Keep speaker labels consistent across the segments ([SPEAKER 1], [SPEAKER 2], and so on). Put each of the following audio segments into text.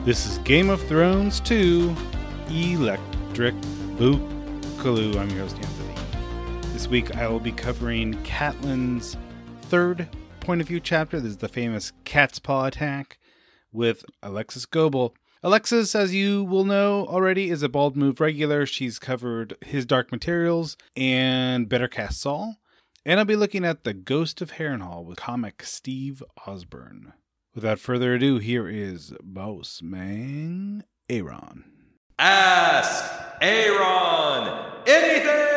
[SPEAKER 1] This is Game of Thrones 2, Electric Boogaloo. I'm your host, Anthony. This week I will be covering Catelyn's third point of view chapter. This is the famous Cat's Paw attack with Alexis Goebel. Alexis, as you will know already, is a Bald Move regular. She's covered His Dark Materials and Better Cast Saul. And I'll be looking at The Ghost of Harrenhal with comic Steve Osborne. Without further ado, here is Boss Man Aaron.
[SPEAKER 2] Ask Aaron anything!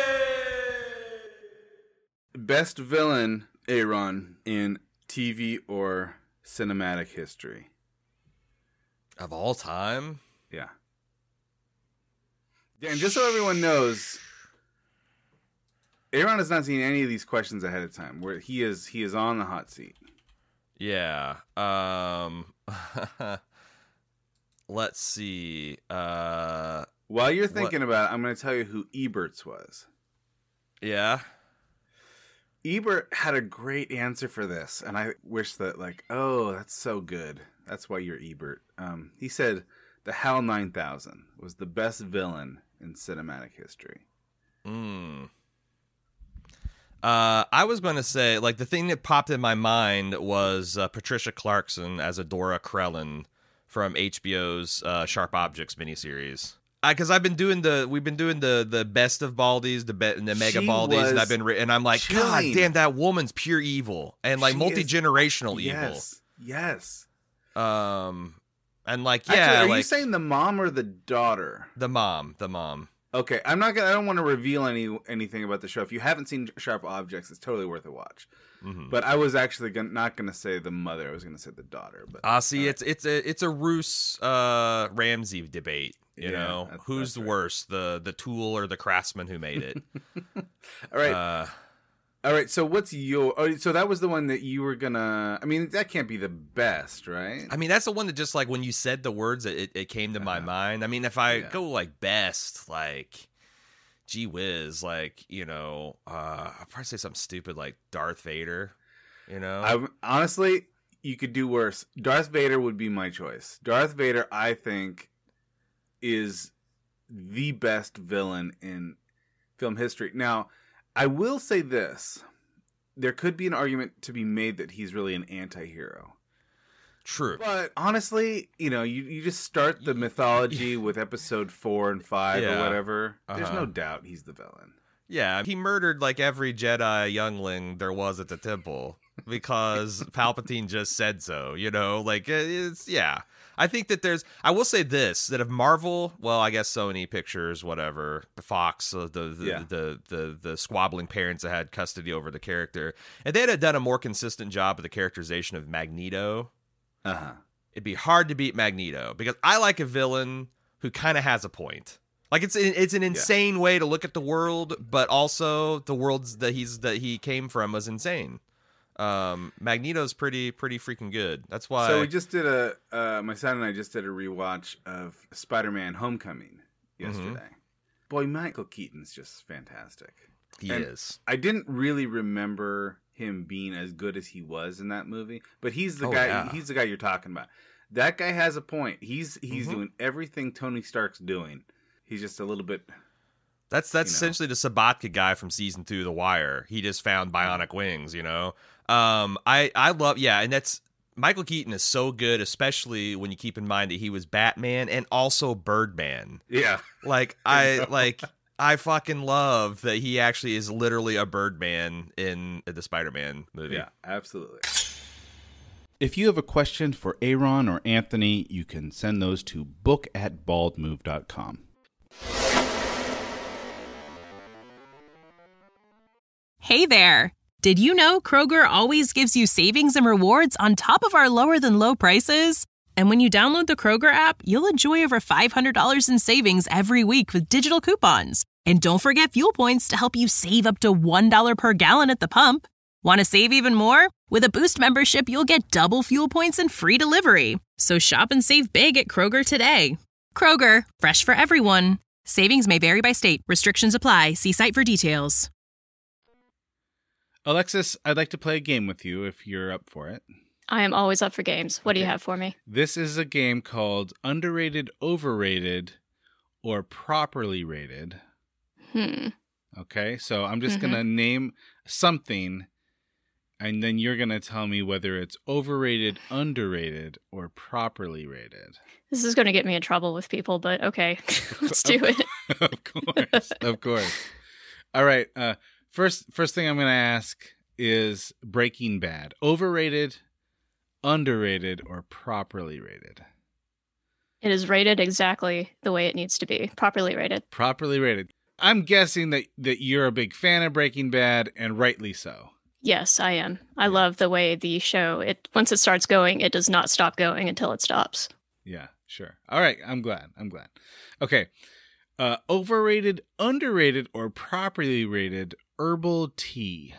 [SPEAKER 3] Best villain, Aaron, in TV or cinematic history?
[SPEAKER 2] Of all time?
[SPEAKER 3] Yeah. And just so everyone knows, Aaron has not seen any of these questions ahead of time. Where he is on the hot seat.
[SPEAKER 2] Yeah. Let's see.
[SPEAKER 3] While you're thinking about it, I'm going to tell you who Ebert's was.
[SPEAKER 2] Yeah.
[SPEAKER 3] Ebert had a great answer for this, and I wish that, oh, that's so good. That's why you're Ebert. He said the HAL 9000 was the best villain in cinematic history.
[SPEAKER 2] I was going to say, the thing that popped in my mind was Patricia Clarkson as Adora Krellin from HBO's Sharp Objects miniseries. Because we've been doing the best of Baldies, the mega Baldies, and I'm like,
[SPEAKER 3] chilling.
[SPEAKER 2] God damn, that woman's pure evil and multi-generational evil.
[SPEAKER 3] Yes.
[SPEAKER 2] And
[SPEAKER 3] Actually, are you saying the mom or the daughter?
[SPEAKER 2] The mom.
[SPEAKER 3] Okay, I don't want to reveal anything about the show. If you haven't seen Sharp Objects, it's totally worth a watch. Mm-hmm. But I was actually not going to say the mother. I was going to say the daughter. But
[SPEAKER 2] see, it's a Roose Ramsey debate. You know, who's
[SPEAKER 3] right.
[SPEAKER 2] worse, the tool or the craftsman who made it?
[SPEAKER 3] All right. All right, so what's so that was the one that you were gonna, that can't be the best, right?
[SPEAKER 2] That's the one that just, when you said the words, it came to my mind. If I go, best, gee whiz, I'll probably say something stupid like Darth Vader, you know?
[SPEAKER 3] Honestly, you could do worse. Darth Vader would be my choice. Darth Vader, I think, is the best villain in film history. Now, I will say this. There could be an argument to be made that he's really an anti-hero.
[SPEAKER 2] True.
[SPEAKER 3] But honestly, you just start the mythology with episode 4 and 5 or whatever. There's no doubt he's the villain.
[SPEAKER 2] Yeah, he murdered every Jedi youngling there was at the temple because Palpatine just said so, I think that I will say this, that if Marvel, I guess Sony Pictures, whatever, the Fox, the squabbling parents that had custody over the character, if they had done a more consistent job of the characterization of Magneto, it'd be hard to beat Magneto, because I like a villain who kind of has a point. It's an insane way to look at the world, but also the worlds that he came from was insane. Magneto's pretty freaking good. That's why.
[SPEAKER 3] So we just did my son and I just did a rewatch of Spider-Man: Homecoming yesterday. Mm-hmm. Boy, Michael Keaton's just fantastic.
[SPEAKER 2] He is.
[SPEAKER 3] I didn't really remember him being as good as he was in that movie, but he's the guy. Yeah. He's the guy you're talking about. That guy has a point. He's doing everything Tony Stark's doing. He's just a little bit.
[SPEAKER 2] That's essentially the Sabatka guy from season 2 of The Wire. He just found bionic wings, I love, and that's, Michael Keaton is so good, especially when you keep in mind that he was Batman and also Birdman.
[SPEAKER 3] Yeah.
[SPEAKER 2] I fucking love that he actually is literally a Birdman in the Spider-Man movie.
[SPEAKER 3] Yeah, absolutely.
[SPEAKER 1] If you have a question for Aaron or Anthony, you can send those to book@baldmove.com.
[SPEAKER 4] Hey there! Did you know Kroger always gives you savings and rewards on top of our lower-than-low prices? And when you download the Kroger app, you'll enjoy over $500 in savings every week with digital coupons. And don't forget fuel points to help you save up to $1 per gallon at the pump. Want to save even more? With a Boost membership, you'll get double fuel points and free delivery. So shop and save big at Kroger today. Kroger, fresh for everyone. Savings may vary by state. Restrictions apply. See site for details.
[SPEAKER 1] Alexis, I'd like to play a game with you if you're up for it.
[SPEAKER 5] I am always up for games. What do you have for me?
[SPEAKER 1] This is a game called Underrated, Overrated, or Properly Rated. Okay, so I'm just going to name something, and then you're going to tell me whether it's overrated, underrated, or properly rated.
[SPEAKER 5] This is going to get me in trouble with people, but okay, let's do it.
[SPEAKER 1] Of course. All right, first thing I'm going to ask is Breaking Bad. Overrated, underrated, or properly rated?
[SPEAKER 5] It is rated exactly the way it needs to be. Properly rated.
[SPEAKER 1] Properly rated. I'm guessing that you're a big fan of Breaking Bad, and rightly so.
[SPEAKER 5] Yes, I am. I love the way the show, once it starts going, it does not stop going until it stops.
[SPEAKER 1] Yeah, sure. All right, I'm glad. Okay. Overrated, underrated, or properly rated herbal tea?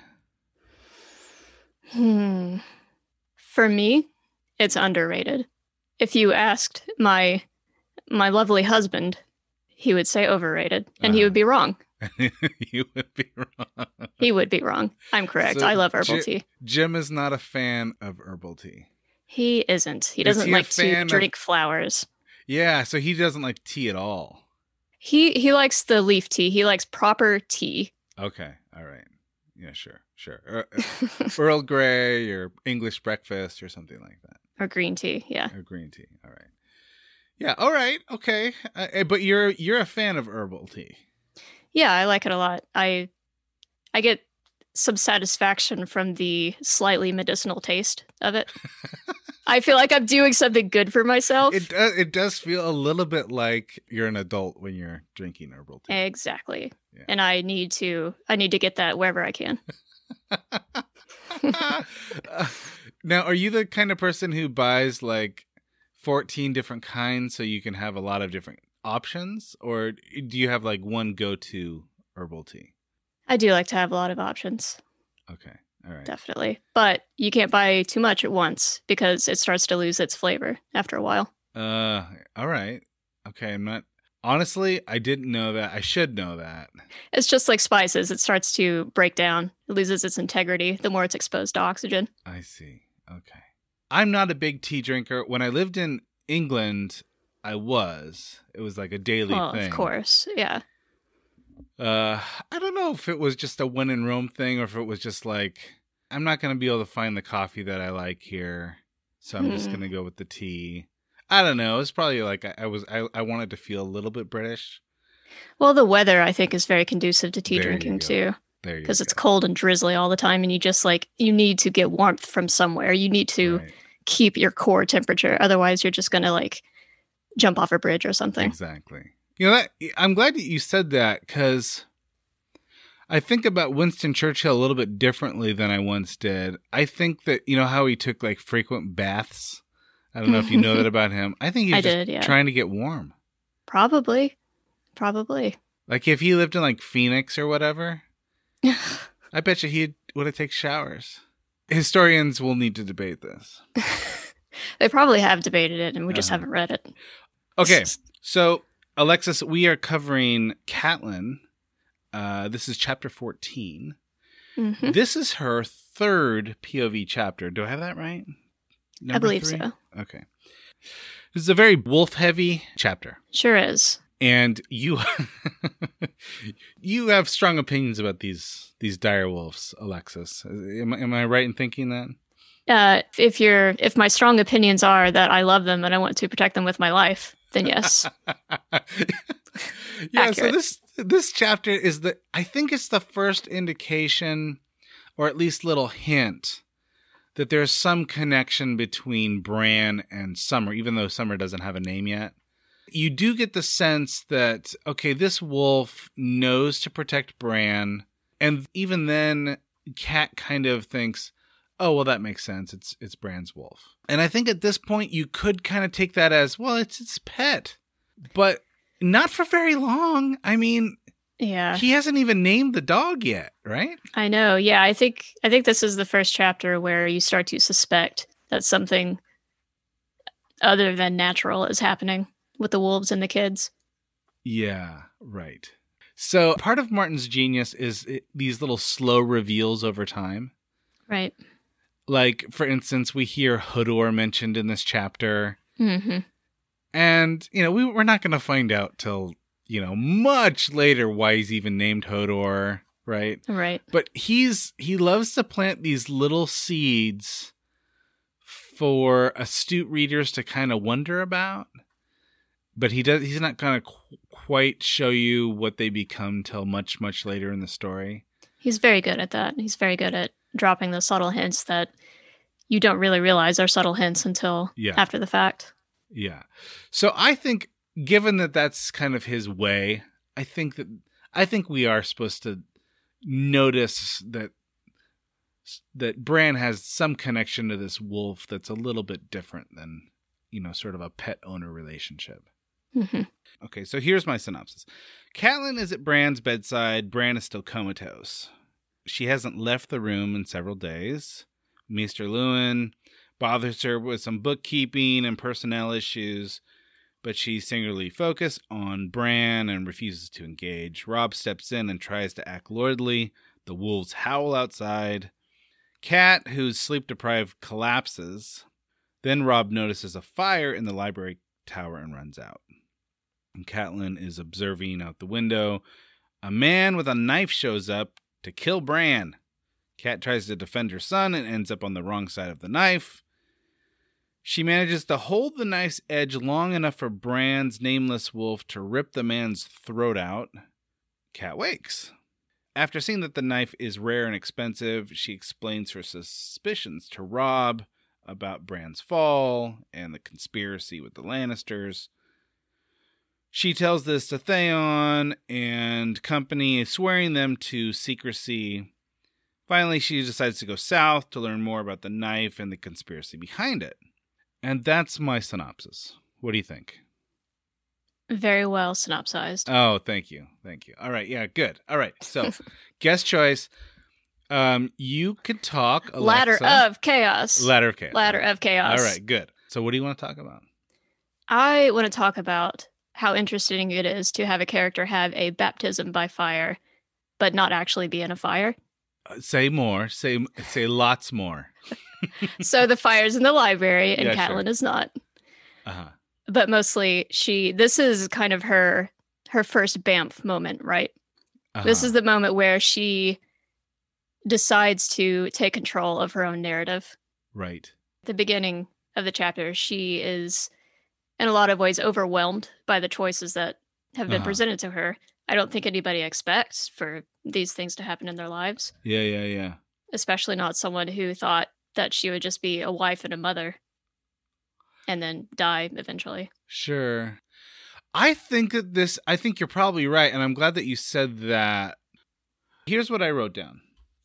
[SPEAKER 5] For me, it's underrated. If you asked my lovely husband, he would say overrated, and he would be wrong.
[SPEAKER 1] You would be wrong.
[SPEAKER 5] He would be wrong. I'm correct.
[SPEAKER 1] So
[SPEAKER 5] I love herbal tea.
[SPEAKER 1] Jim is not a fan of herbal tea.
[SPEAKER 5] He isn't. He doesn't like to drink flowers.
[SPEAKER 1] Yeah, so he doesn't like tea at all.
[SPEAKER 5] He likes the leaf tea. He likes proper tea.
[SPEAKER 1] Okay, all right. Yeah, sure. Earl Grey or English breakfast or something like that.
[SPEAKER 5] Or green tea, yeah.
[SPEAKER 1] Or green tea, all right. Yeah, all right, okay. But you're a fan of herbal tea.
[SPEAKER 5] Yeah, I like it a lot. I get some satisfaction from the slightly medicinal taste of it. I feel like I'm doing something good for myself.
[SPEAKER 1] It does feel a little bit like you're an adult when you're drinking herbal tea.
[SPEAKER 5] Exactly. Yeah. And I need to get that wherever I can.
[SPEAKER 1] Now, are you the kind of person who buys like 14 different kinds so you can have a lot of different options? Or do you have like one go-to herbal tea?
[SPEAKER 5] I do like to have a lot of options.
[SPEAKER 1] Okay. All right.
[SPEAKER 5] Definitely. But you can't buy too much at once because it starts to lose its flavor after a while.
[SPEAKER 1] All right. Okay. Honestly, I didn't know that. I should know that.
[SPEAKER 5] It's just like spices. It starts to break down. It loses its integrity the more it's exposed to oxygen.
[SPEAKER 1] I see. Okay. I'm not a big tea drinker. When I lived in England, I was. It was like a daily thing. Of
[SPEAKER 5] course. Yeah.
[SPEAKER 1] I don't know if it was just a when in Rome thing or if it was just like, I'm not going to be able to find the coffee that I like here, so I'm just going to go with the tea. I don't know. It's probably like I wanted to feel a little bit British.
[SPEAKER 5] Well, the weather, I think, is very conducive to tea drinking, too. Because it's cold and drizzly all the time, and you need to get warmth from somewhere. You need to keep your core temperature. Otherwise, you're just going to, like, jump off a bridge or something.
[SPEAKER 1] Exactly. You know, I'm glad that you said that, because I think about Winston Churchill a little bit differently than I once did. I think that, you know how he took, like, frequent baths? I don't know if you know that about him. I think he was trying to get warm.
[SPEAKER 5] Probably.
[SPEAKER 1] Like, if he lived in, like, Phoenix or whatever, I bet you he would have taken showers. Historians will need to debate this.
[SPEAKER 5] They probably have debated it, and we just haven't read it.
[SPEAKER 1] Okay, so, Alexis, we are covering Catelyn. This is chapter 14. Mm-hmm. This is her third POV chapter. Do I have that right?
[SPEAKER 5] I believe so.
[SPEAKER 1] Okay. This is a very wolf-heavy chapter.
[SPEAKER 5] Sure is.
[SPEAKER 1] And you have strong opinions about these dire wolves, Alexis. Am I right in thinking that?
[SPEAKER 5] If my strong opinions are that I love them and I want to protect them with my life, then yes.
[SPEAKER 1] Yeah. Accurate. So this chapter is I think it's the first indication, or at least little hint, that there's some connection between Bran and Summer, even though Summer doesn't have a name yet. You do get the sense that, okay, this wolf knows to protect Bran, and even then, Cat kind of thinks, oh, well, that makes sense. It's Bran's wolf. And I think at this point, you could kind of take that as, well, it's its pet. But not for very long. I mean,
[SPEAKER 5] yeah,
[SPEAKER 1] he hasn't even named the dog yet, right?
[SPEAKER 5] I know. Yeah, I think this is the first chapter where you start to suspect that something other than natural is happening with the wolves and the kids.
[SPEAKER 1] Yeah, right. So part of Martin's genius is these little slow reveals over time.
[SPEAKER 5] Right.
[SPEAKER 1] Like, for instance, we hear Hodor mentioned in this chapter.
[SPEAKER 5] Mm-hmm.
[SPEAKER 1] And, we're not going to find out till, much later why he's even named Hodor, right?
[SPEAKER 5] Right.
[SPEAKER 1] But he loves to plant these little seeds for astute readers to kind of wonder about. But he's not going to quite show you what they become till much, much later in the story.
[SPEAKER 5] He's very good at that. He's very good at dropping the subtle hints that you don't really realize are subtle hints until after the fact.
[SPEAKER 1] Yeah. So I think, given that that's kind of his way, I think we are supposed to notice that Bran has some connection to this wolf that's a little bit different than, sort of a pet owner relationship.
[SPEAKER 5] Mm-hmm.
[SPEAKER 1] Okay, so here's my synopsis. Catelyn is at Bran's bedside. Bran is still comatose. She hasn't left the room in several days. Maester Luwin bothers her with some bookkeeping and personnel issues, but she's singularly focused on Bran and refuses to engage. Robb steps in and tries to act lordly. The wolves howl outside. Cat, who's sleep-deprived, collapses. Then Robb notices a fire in the library tower and runs out. And Catelyn is observing out the window. A man with a knife shows up to kill Bran. Cat tries to defend her son and ends up on the wrong side of the knife. She manages to hold the knife's edge long enough for Bran's nameless wolf to rip the man's throat out. Cat wakes. After seeing that the knife is rare and expensive, she explains her suspicions to Robb about Bran's fall and the conspiracy with the Lannisters. She tells this to Theon and company, swearing them to secrecy. Finally, she decides to go south to learn more about the knife and the conspiracy behind it. And that's my synopsis. What do you think?
[SPEAKER 5] Very well synopsized.
[SPEAKER 1] Oh, thank you. Thank you. All right. Yeah, good. All right. So, guest choice. You could talk, Alexa.
[SPEAKER 5] Ladder of Chaos.
[SPEAKER 1] Ladder of Chaos.
[SPEAKER 5] Ladder of Chaos.
[SPEAKER 1] All right, good. So what do you want to talk about?
[SPEAKER 5] I want to talk about how interesting it is to have a character have a baptism by fire, but not actually be in a fire.
[SPEAKER 1] Say more. Say lots more.
[SPEAKER 5] So the fire's in the library, and Catelyn is not.
[SPEAKER 1] Uh-huh.
[SPEAKER 5] But mostly, this is kind of her first Banff moment, right? Uh-huh. This is the moment where she decides to take control of her own narrative.
[SPEAKER 1] Right.
[SPEAKER 5] At the beginning of the chapter, she is in a lot of ways overwhelmed by the choices that have been presented to her. I don't think anybody expects for these things to happen in their lives.
[SPEAKER 1] Yeah.
[SPEAKER 5] Especially not someone who thought that she would just be a wife and a mother and then die eventually.
[SPEAKER 1] Sure. I think you're probably right, and I'm glad that you said that. Here's what I wrote down.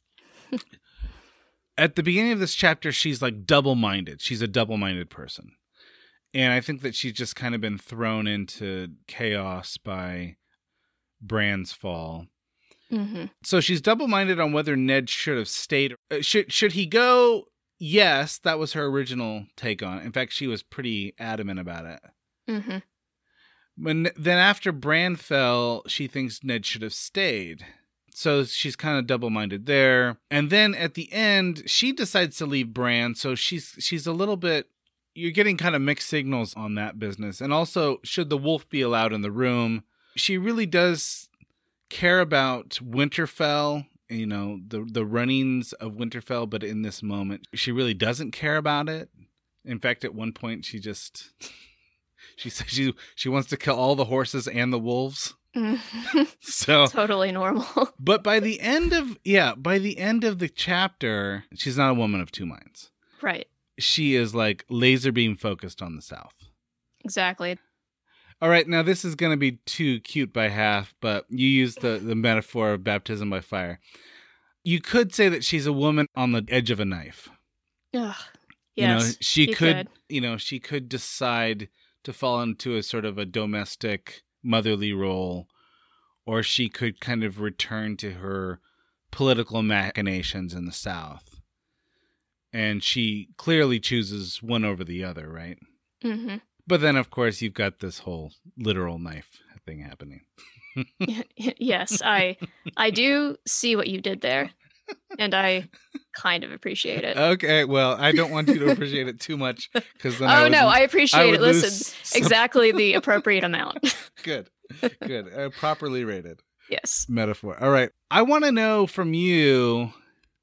[SPEAKER 1] At the beginning of this chapter, she's like double-minded. She's a double-minded person. And I think that she's just kind of been thrown into chaos by Bran's fall.
[SPEAKER 5] Mm-hmm.
[SPEAKER 1] So she's double-minded on whether Ned should have stayed. Should he go? Yes, that was her original take on it. In fact, she was pretty adamant about it.
[SPEAKER 5] Mm-hmm.
[SPEAKER 1] But then after Bran fell, she thinks Ned should have stayed. So she's kind of double-minded there. And then at the end, she decides to leave Bran. So she's a little bit... You're getting kind of mixed signals on that business. And also, should the wolf be allowed in the room? She really does care about Winterfell, you know, the runnings of Winterfell, but in this moment, she really doesn't care about it. In fact, at one point, she says she wants to kill all the horses and the wolves. So
[SPEAKER 5] totally normal.
[SPEAKER 1] But by the end of the chapter, she's not a woman of two minds.
[SPEAKER 5] Right.
[SPEAKER 1] She is like laser beam focused on the South.
[SPEAKER 5] Exactly.
[SPEAKER 1] All right, now this is going to be too cute by half, but you used the metaphor of baptism by fire. You could say that she's a woman on the edge of a knife.
[SPEAKER 5] Ugh. Yes,
[SPEAKER 1] she could decide to fall into a sort of a domestic motherly role, or she could kind of return to her political machinations in the South. And she clearly chooses one over the other, right?
[SPEAKER 5] Mm-hmm.
[SPEAKER 1] But then, of course, you've got this whole literal knife thing happening.
[SPEAKER 5] Yes, I do see what you did there, and I kind of appreciate it.
[SPEAKER 1] Okay, well, I don't want you to appreciate it too much because then
[SPEAKER 5] I appreciate it. Listen, exactly the appropriate amount.
[SPEAKER 1] Good. Properly rated.
[SPEAKER 5] Yes.
[SPEAKER 1] Metaphor. All right. I want to know from you,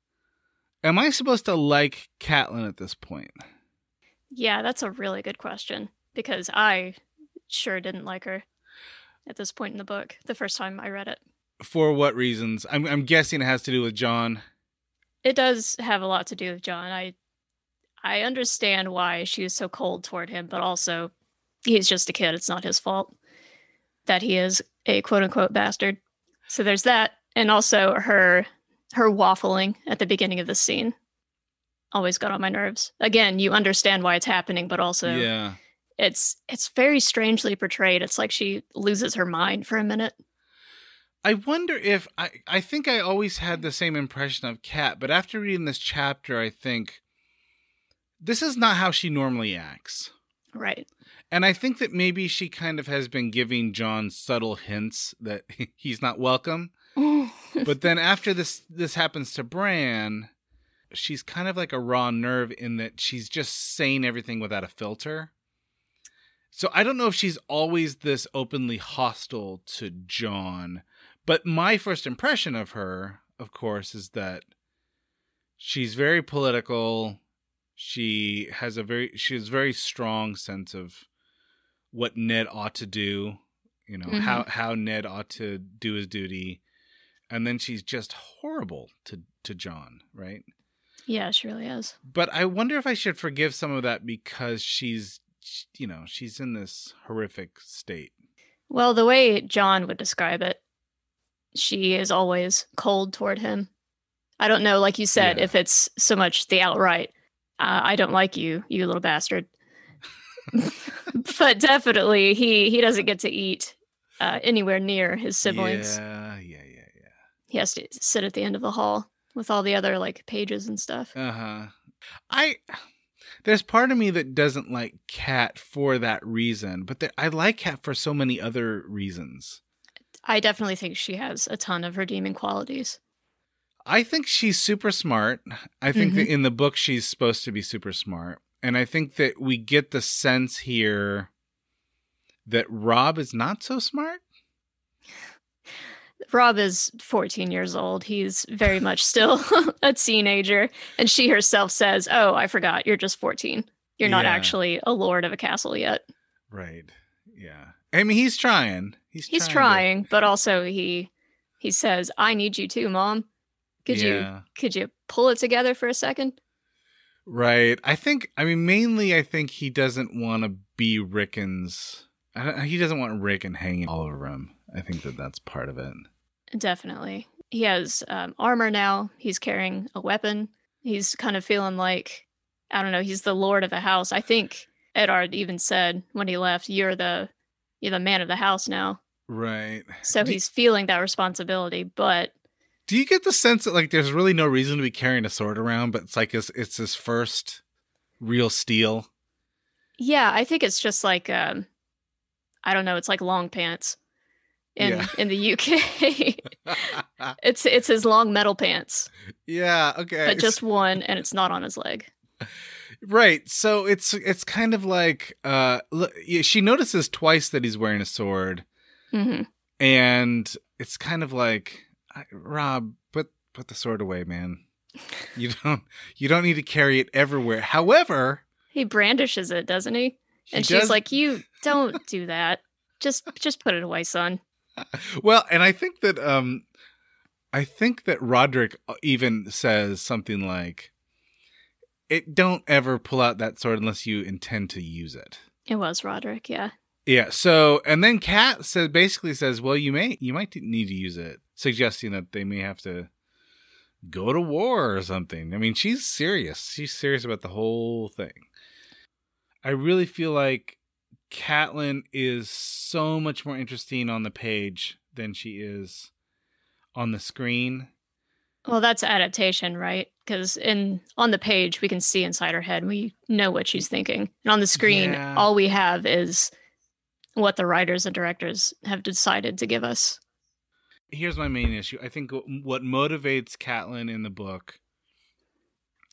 [SPEAKER 1] am I supposed to like Catelyn at this point?
[SPEAKER 5] Yeah, that's a really good question because I sure didn't like her at this point in the book the first time I read it.
[SPEAKER 1] For what reasons? I'm guessing it has to do with Jon.
[SPEAKER 5] It does have a lot to do with Jon. I understand why she is so cold toward him, but also he's just a kid. It's not his fault that he is a quote-unquote bastard. So there's that. And also her waffling at the beginning of the scene always got on my nerves. Again, you understand why it's happening, but also it's very strangely portrayed. It's like she loses her mind for a minute.
[SPEAKER 1] I wonder if I think I always had the same impression of Kat, but after reading this chapter, I think this is not how she normally acts.
[SPEAKER 5] Right.
[SPEAKER 1] And I think that maybe she kind of has been giving Jon subtle hints that he's not welcome. But then after this happens to Bran, she's kind of like a raw nerve in that she's just saying everything without a filter. So I don't know if she's always this openly hostile to Jon. But my first impression of her, of course, is that she's very political. She has a very strong sense of what Ned ought to do, you know, how Ned ought to do his duty. And then she's just horrible to Jon, right?
[SPEAKER 5] Yeah, she really is.
[SPEAKER 1] But I wonder if I should forgive some of that because she's in this horrific state.
[SPEAKER 5] Well, the way Jon would describe it, she is always cold toward him. I don't know, like you said, if it's so much the outright, I don't like you, you little bastard. But definitely, he doesn't get to eat anywhere near his siblings.
[SPEAKER 1] Yeah.
[SPEAKER 5] He has to sit at the end of the hall with all the other like pages and stuff.
[SPEAKER 1] There's part of me that doesn't like Kat for that reason, but I like Kat for so many other reasons.
[SPEAKER 5] I definitely think she has a ton of redeeming qualities.
[SPEAKER 1] I think she's super smart. I think that in the book she's supposed to be super smart. And I think that we get the sense here that Robb is not so smart.
[SPEAKER 5] Robb is 14 years old. He's very much still a teenager. And she herself says, "Oh, I forgot. You're just 14. You're not actually a lord of a castle yet."
[SPEAKER 1] Right. Yeah. I mean, he's trying.
[SPEAKER 5] He's trying, but also he says, "I need you too, Mom. Could you pull it together for a second?"
[SPEAKER 1] Right. Mainly I think he doesn't want to be Rickon's. He doesn't want Rickon hanging all over him. I think that's part of it. Definitely.
[SPEAKER 5] He has armor now. He's carrying a weapon. He's kind of feeling like, I don't know, he's the lord of the house. I think Eddard even said when he left, you're the man of the house now.
[SPEAKER 1] Right.
[SPEAKER 5] So he's feeling that responsibility, but...
[SPEAKER 1] Do you get the sense that like there's really no reason to be carrying a sword around, but it's like it's his first real steel?
[SPEAKER 5] Yeah, I think it's just like, I don't know, it's like long pants. In the UK. It's his long metal pants.
[SPEAKER 1] Yeah, okay.
[SPEAKER 5] But just one, and it's not on his leg.
[SPEAKER 1] Right. So it's kind of like she notices twice that he's wearing a sword. And it's kind of like, Robb, put the sword away, man. You don't need to carry it everywhere. However,
[SPEAKER 5] he brandishes it, doesn't he? And she's like, "You don't do that. Just put it away, son."
[SPEAKER 1] Well, and I think that Roderick even says something like, don't ever pull out that sword unless you intend to use it.
[SPEAKER 5] It was Roderick, yeah.
[SPEAKER 1] Yeah, so, and then Kat basically says, well, you might need to use it, suggesting that they may have to go to war or something. I mean, she's serious. She's serious about the whole thing. I really feel like Catelyn is so much more interesting on the page than she is on the screen.
[SPEAKER 5] Well, that's adaptation, right? Because on the page, we can see inside her head. We know what she's thinking. And on the screen, all we have is what the writers and directors have decided to give us.
[SPEAKER 1] Here's my main issue. I think what motivates Catelyn in the book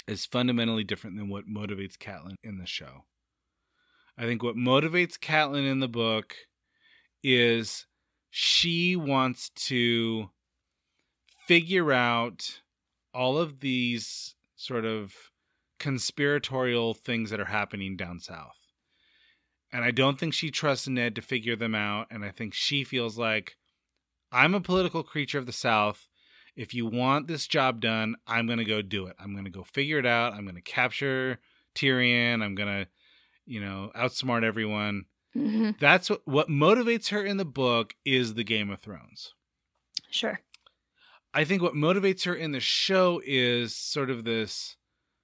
[SPEAKER 1] is fundamentally different than what motivates Catelyn in the show. I think what motivates Catelyn in the book is she wants to figure out all of these sort of conspiratorial things that are happening down south. And I don't think she trusts Ned to figure them out. And I think she feels like, I'm a political creature of the South. If you want this job done, I'm going to go do it. I'm going to go figure it out. I'm going to capture Tyrion. I'm going to, outsmart everyone.
[SPEAKER 5] Mm-hmm.
[SPEAKER 1] That's what motivates her in the book is the Game of Thrones.
[SPEAKER 5] Sure.
[SPEAKER 1] I think what motivates her in the show is sort of this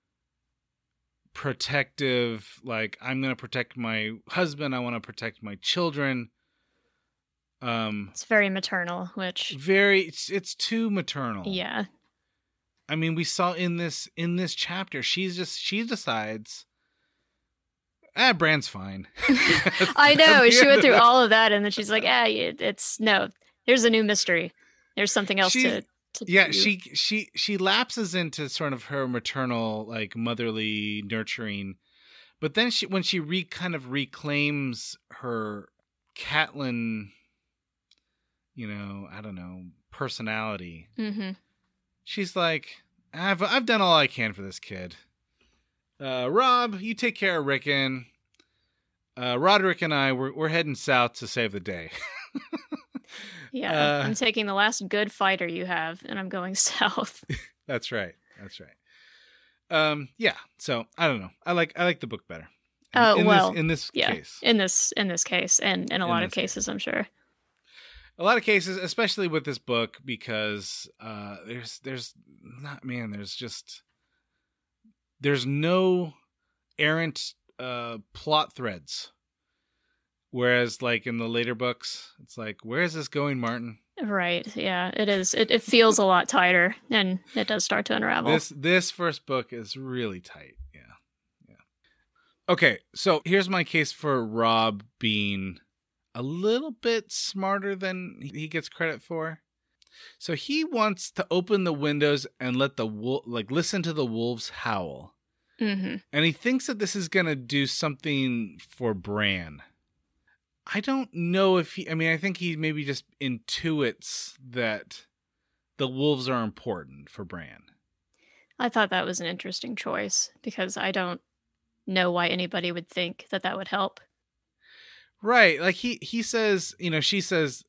[SPEAKER 1] protective, like, I'm going to protect my husband. I want to protect my children.
[SPEAKER 5] It's very maternal, which
[SPEAKER 1] it's too maternal.
[SPEAKER 5] Yeah.
[SPEAKER 1] I mean, we saw in this chapter, she decides, Bran's fine.
[SPEAKER 5] I know. She went through all of that, and then she's like, here's a new mystery. There's something else to
[SPEAKER 1] yeah,
[SPEAKER 5] do.
[SPEAKER 1] she lapses into sort of her maternal, like, motherly nurturing, but then when she kind of reclaims her Catelyn, I don't know, personality.
[SPEAKER 5] Mm-hmm.
[SPEAKER 1] She's like, I've done all I can for this kid. Rob, you take care of Rickon. Roderick and I, we're heading south to save the day.
[SPEAKER 5] Yeah, I'm taking the last good fighter you have, and I'm going south.
[SPEAKER 1] That's right. Yeah. So I don't know. I like the book better. In this case,
[SPEAKER 5] in this case, and in a lot of cases, I'm sure.
[SPEAKER 1] A lot of cases, especially with this book, because there's no errant plot threads. Whereas, like, in the later books, it's like, where is this going, Martin?
[SPEAKER 5] Right. Yeah, it is. It feels a lot tighter, and it does start to unravel.
[SPEAKER 1] This first book is really tight. Yeah. Okay, so here's my case for Robb being a little bit smarter than he gets credit for. So he wants to open the windows and let listen to the wolves howl.
[SPEAKER 5] Mm-hmm.
[SPEAKER 1] And he thinks that this is going to do something for Bran. I don't know if I think he maybe just intuits that the wolves are important for Bran.
[SPEAKER 5] I thought that was an interesting choice because I don't know why anybody would think that would help.
[SPEAKER 1] Right. Like he says, she says,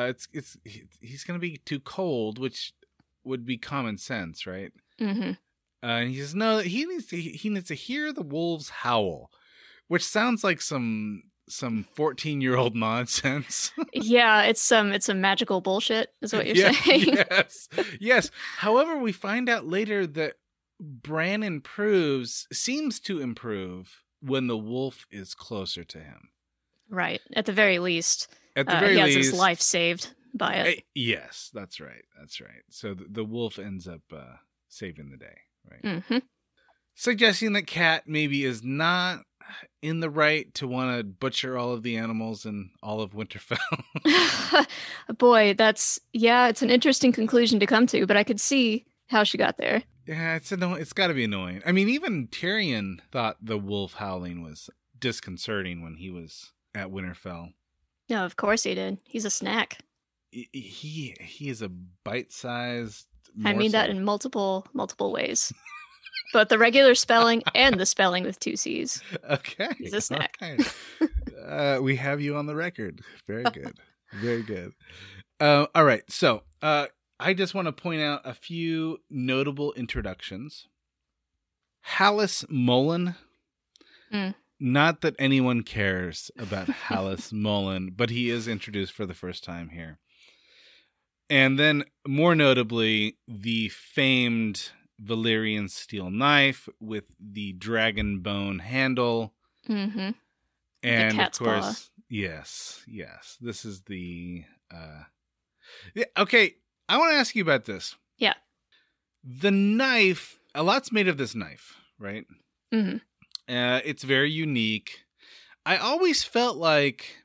[SPEAKER 1] he's going to be too cold, which would be common sense, right?
[SPEAKER 5] Mm-hmm.
[SPEAKER 1] And he says, no, he needs to hear the wolves howl, which sounds like some 14-year-old nonsense.
[SPEAKER 5] Yeah, it's some magical bullshit is what you're saying.
[SPEAKER 1] Yes. However, we find out later that Bran seems to improve when the wolf is closer to him.
[SPEAKER 5] Right. At the very least.
[SPEAKER 1] He has
[SPEAKER 5] his life saved by it.
[SPEAKER 1] Yes, that's right. So the wolf ends up saving the day, right?
[SPEAKER 5] Mm-hmm.
[SPEAKER 1] Suggesting that Cat maybe is not in the right to want to butcher all of the animals in all of Winterfell.
[SPEAKER 5] Boy, it's an interesting conclusion to come to, but I could see how she got there.
[SPEAKER 1] Yeah, it's got to be annoying. I mean, even Tyrion thought the wolf howling was disconcerting when he was at Winterfell.
[SPEAKER 5] No, of course he did. He's a snack.
[SPEAKER 1] He is a bite-sized morsel.
[SPEAKER 5] I mean that in multiple ways. Both the regular spelling and the spelling with 2 C's.
[SPEAKER 1] Okay.
[SPEAKER 5] He's a snack.
[SPEAKER 1] Okay. We have you on the record. Very good. Very good. All right. So I just want to point out a few notable introductions. Hallis Mullen. Not that anyone cares about Hallis Mullen, but he is introduced for the first time here. And then, more notably, the famed Valyrian steel knife with the dragon bone handle.
[SPEAKER 5] Mm-hmm.
[SPEAKER 1] And
[SPEAKER 5] the cat's
[SPEAKER 1] of course,
[SPEAKER 5] paw.
[SPEAKER 1] Yes. This is the okay, I want to ask you about this.
[SPEAKER 5] Yeah.
[SPEAKER 1] The knife, a lot's made of this knife, right?
[SPEAKER 5] Mm-hmm.
[SPEAKER 1] It's very unique. I always felt like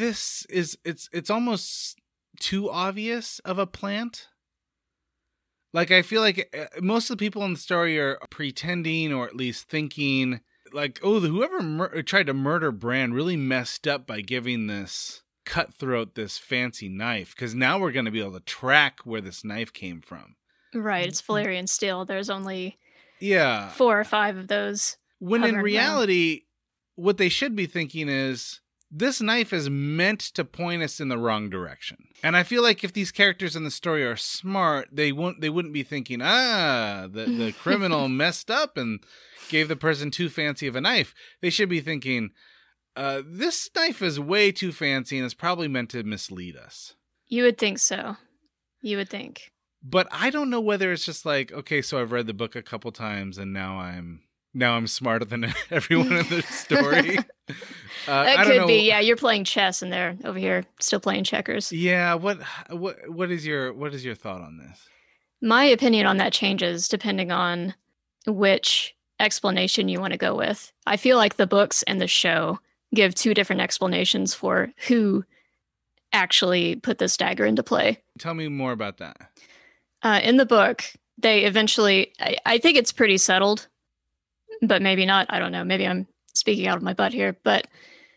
[SPEAKER 1] it's almost too obvious of a plant. Like, I feel like most of the people in the story are pretending or at least thinking, like, oh, whoever tried to murder Bran really messed up by giving this cutthroat this fancy knife, because now we're going to be able to track where this knife came from.
[SPEAKER 5] Right, it's Valyrian steel. There's only 4 or 5 of those.
[SPEAKER 1] When in reality, what they should be thinking is, this knife is meant to point us in the wrong direction. And I feel like if these characters in the story are smart, they wouldn't be thinking, the criminal messed up and gave the person too fancy of a knife. They should be thinking, this knife is way too fancy and is probably meant to mislead us.
[SPEAKER 5] You would think so. You would think.
[SPEAKER 1] But I don't know whether it's just like, okay, so I've read the book a couple times and now I'm smarter than everyone in the story.
[SPEAKER 5] That could be. Yeah, you're playing chess and they're over here still playing checkers.
[SPEAKER 1] Yeah. What is your thought on this?
[SPEAKER 5] My opinion on that changes depending on which explanation you want to go with. I feel like the books and the show give 2 different explanations for who actually put this dagger into play.
[SPEAKER 1] Tell me more about that.
[SPEAKER 5] In the book, they eventually, I think it's pretty settled, but maybe not. I don't know. Maybe I'm speaking out of my butt here. But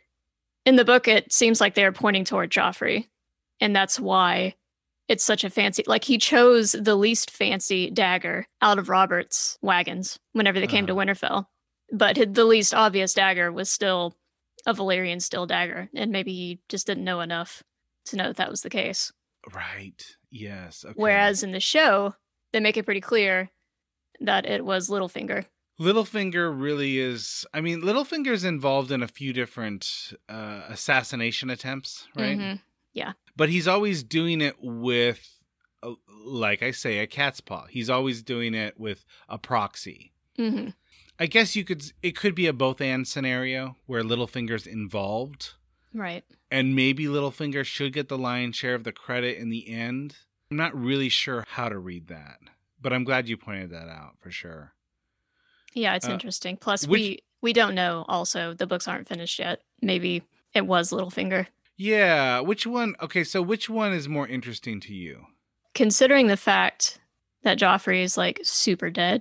[SPEAKER 5] in the book, it seems like they're pointing toward Joffrey. And that's why it's such a fancy, like he chose the least fancy dagger out of Robert's wagons whenever they came to Winterfell. But the least obvious dagger was still a Valyrian steel dagger. And maybe he just didn't know enough to know that was the case.
[SPEAKER 1] Right. Yes. Okay.
[SPEAKER 5] Whereas in the show, they make it pretty clear that it was Littlefinger.
[SPEAKER 1] Littlefinger really is... I mean, Littlefinger's involved in a few different assassination attempts, right?
[SPEAKER 5] Mm-hmm. Yeah.
[SPEAKER 1] But he's always doing it with, like I say, a cat's paw. He's always doing it with a proxy.
[SPEAKER 5] Mm-hmm.
[SPEAKER 1] I guess it could be a both-and scenario where Littlefinger's involved.
[SPEAKER 5] Right.
[SPEAKER 1] And maybe Littlefinger should get the lion's share of the credit in the end. I'm not really sure how to read that, but I'm glad you pointed that out for sure.
[SPEAKER 5] Yeah, it's interesting. Plus, we don't know also. The books aren't finished yet. Maybe it was Littlefinger.
[SPEAKER 1] Yeah. Which one? Okay, so which one is more interesting to you?
[SPEAKER 5] Considering the fact that Joffrey is like super dead,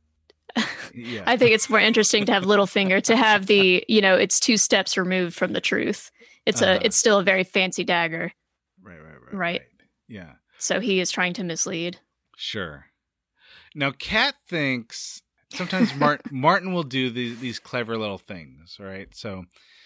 [SPEAKER 1] yeah.
[SPEAKER 5] I think it's more interesting to have Littlefinger, to have the, it's 2 steps removed from the truth. It's it's still a very fancy dagger. Right.
[SPEAKER 1] Yeah.
[SPEAKER 5] So he is trying to mislead.
[SPEAKER 1] Sure. Now, Kat thinks sometimes Martin will do these clever little things, right? So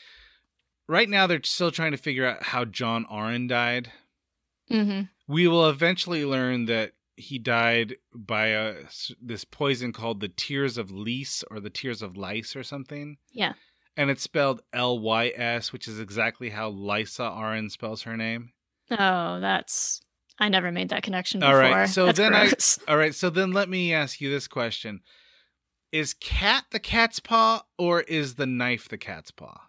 [SPEAKER 1] right now they're still trying to figure out how Jon Arryn died.
[SPEAKER 5] Mm-hmm.
[SPEAKER 1] We will eventually learn that he died by this poison called the Tears of Lys or the Tears of Lice or something.
[SPEAKER 5] Yeah.
[SPEAKER 1] And it's spelled Lys, which is exactly how Lysa Arryn spells her name.
[SPEAKER 5] Oh, I never made that connection before.
[SPEAKER 1] All right. So
[SPEAKER 5] that's
[SPEAKER 1] then
[SPEAKER 5] gross.
[SPEAKER 1] all right. So then let me ask you this question. Is cat the cat's paw or is the knife the cat's paw?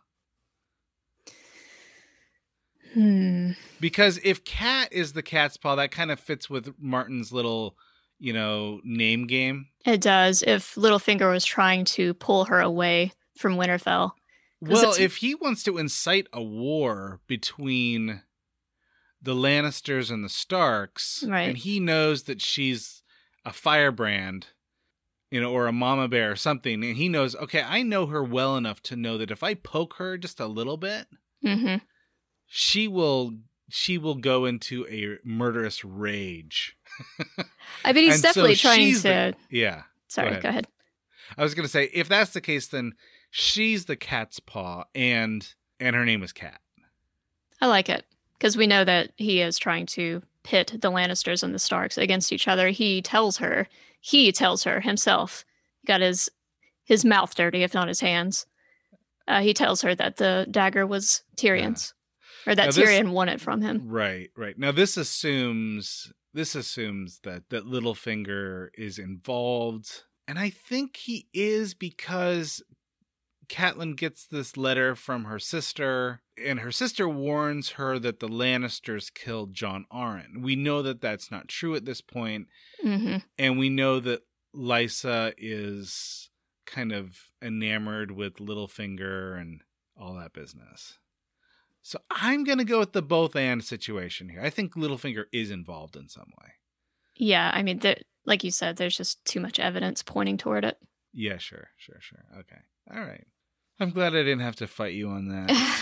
[SPEAKER 1] Because if cat is the cat's paw, that kind of fits with Martin's little, name game.
[SPEAKER 5] It does. If Littlefinger was trying to pull her away from Winterfell.
[SPEAKER 1] Well, if he wants to incite a war between the Lannisters and the Starks,
[SPEAKER 5] right,
[SPEAKER 1] and he knows that she's a firebrand, or a mama bear or something, and he knows, okay, I know her well enough to know that if I poke her just a little bit,
[SPEAKER 5] mm-hmm,
[SPEAKER 1] she will go into a murderous rage.
[SPEAKER 5] I mean, he's definitely trying to...
[SPEAKER 1] Yeah.
[SPEAKER 5] Sorry, go ahead.
[SPEAKER 1] I was going to say, if that's the case, then she's the cat's paw, and her name is Cat.
[SPEAKER 5] I like it, because we know that he is trying to pit the Lannisters and the Starks against each other. He tells her himself, he got his mouth dirty, if not his hands. He tells her that the dagger was Tyrion's, or that Tyrion won it from him.
[SPEAKER 1] Right. Now this assumes that Littlefinger is involved, and I think he is, because Catelyn gets this letter from her sister, and her sister warns her that the Lannisters killed Jon Arryn. We know that that's not true at this point,
[SPEAKER 5] mm-hmm,
[SPEAKER 1] and we know that Lysa is kind of enamored with Littlefinger and all that business. So I'm going to go with the both and situation here. I think Littlefinger is involved in some way.
[SPEAKER 5] Yeah, I mean, like you said, there's just too much evidence pointing toward it.
[SPEAKER 1] Yeah, sure. Okay. All right. I'm glad I didn't have to fight you on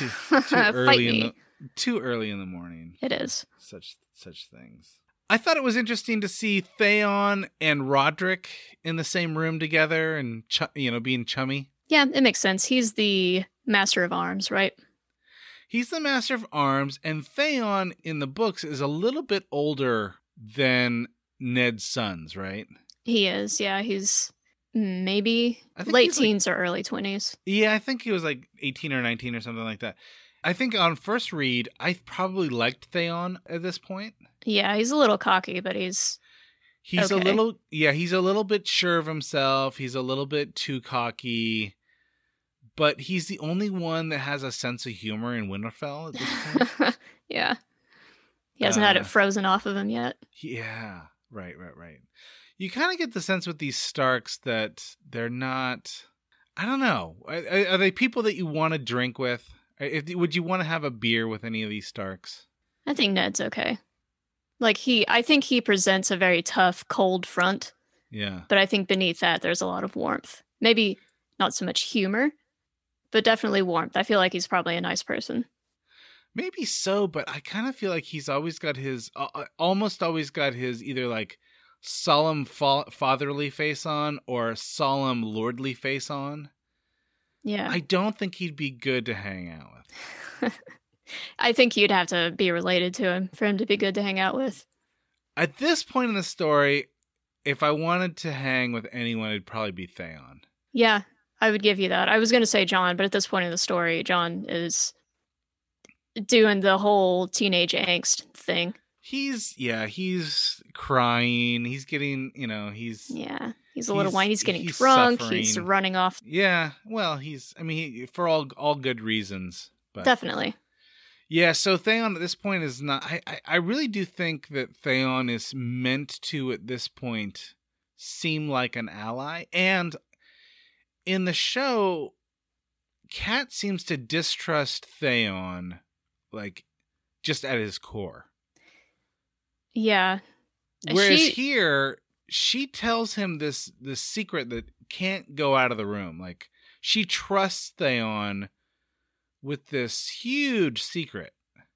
[SPEAKER 1] that. Too early in the morning.
[SPEAKER 5] It is.
[SPEAKER 1] Such things. I thought it was interesting to see Theon and Roderick in the same room together and being chummy.
[SPEAKER 5] Yeah, it makes sense. He's the master of arms, right?
[SPEAKER 1] He's the master of arms, and Theon in the books is a little bit older than Ned's sons, right?
[SPEAKER 5] He is, yeah. He's maybe late teens or early 20s.
[SPEAKER 1] Yeah, I think he was like 18 or 19 or something like that. I think on first read, I probably liked Theon at this point.
[SPEAKER 5] Yeah, he's a little cocky, but he's okay.
[SPEAKER 1] He's a little bit sure of himself. He's a little bit too cocky. But he's the only one that has a sense of humor in Winterfell at this point.
[SPEAKER 5] Yeah. He hasn't had it frozen off of him yet.
[SPEAKER 1] Yeah, right. You kind of get the sense with these Starks that they're not... I don't know. Are they people that you want to drink with? Would you want to have a beer with any of these Starks?
[SPEAKER 5] I think Ned's okay. I think he presents a very tough, cold front.
[SPEAKER 1] Yeah.
[SPEAKER 5] But I think beneath that, there's a lot of warmth. Maybe not so much humor, but definitely warmth. I feel like he's probably a nice person.
[SPEAKER 1] Maybe so, but I kind of feel like he's always got his, almost always got his either like solemn fatherly face on or solemn lordly face on.
[SPEAKER 5] Yeah.
[SPEAKER 1] I don't think he'd be good to hang out with.
[SPEAKER 5] I think you'd have to be related to him for him to be good to hang out with.
[SPEAKER 1] At this point in the story, if I wanted to hang with anyone, it'd probably be Theon.
[SPEAKER 5] Yeah, I would give you that. I was going to say Jon, but at this point in the story, Jon is doing the whole teenage angst thing.
[SPEAKER 1] He's crying. He's getting, he's
[SPEAKER 5] a little whiny. He's getting drunk. Suffering. He's running off.
[SPEAKER 1] Yeah, well, for all good reasons. But
[SPEAKER 5] definitely.
[SPEAKER 1] Yeah, so Theon at this point is not... I really do think that Theon is meant to, at this point, seem like an ally. And in the show, Cat seems to distrust Theon, just at his core.
[SPEAKER 5] Yeah.
[SPEAKER 1] Whereas here, she tells him this secret that can't go out of the room. She trusts Theon with this huge secret.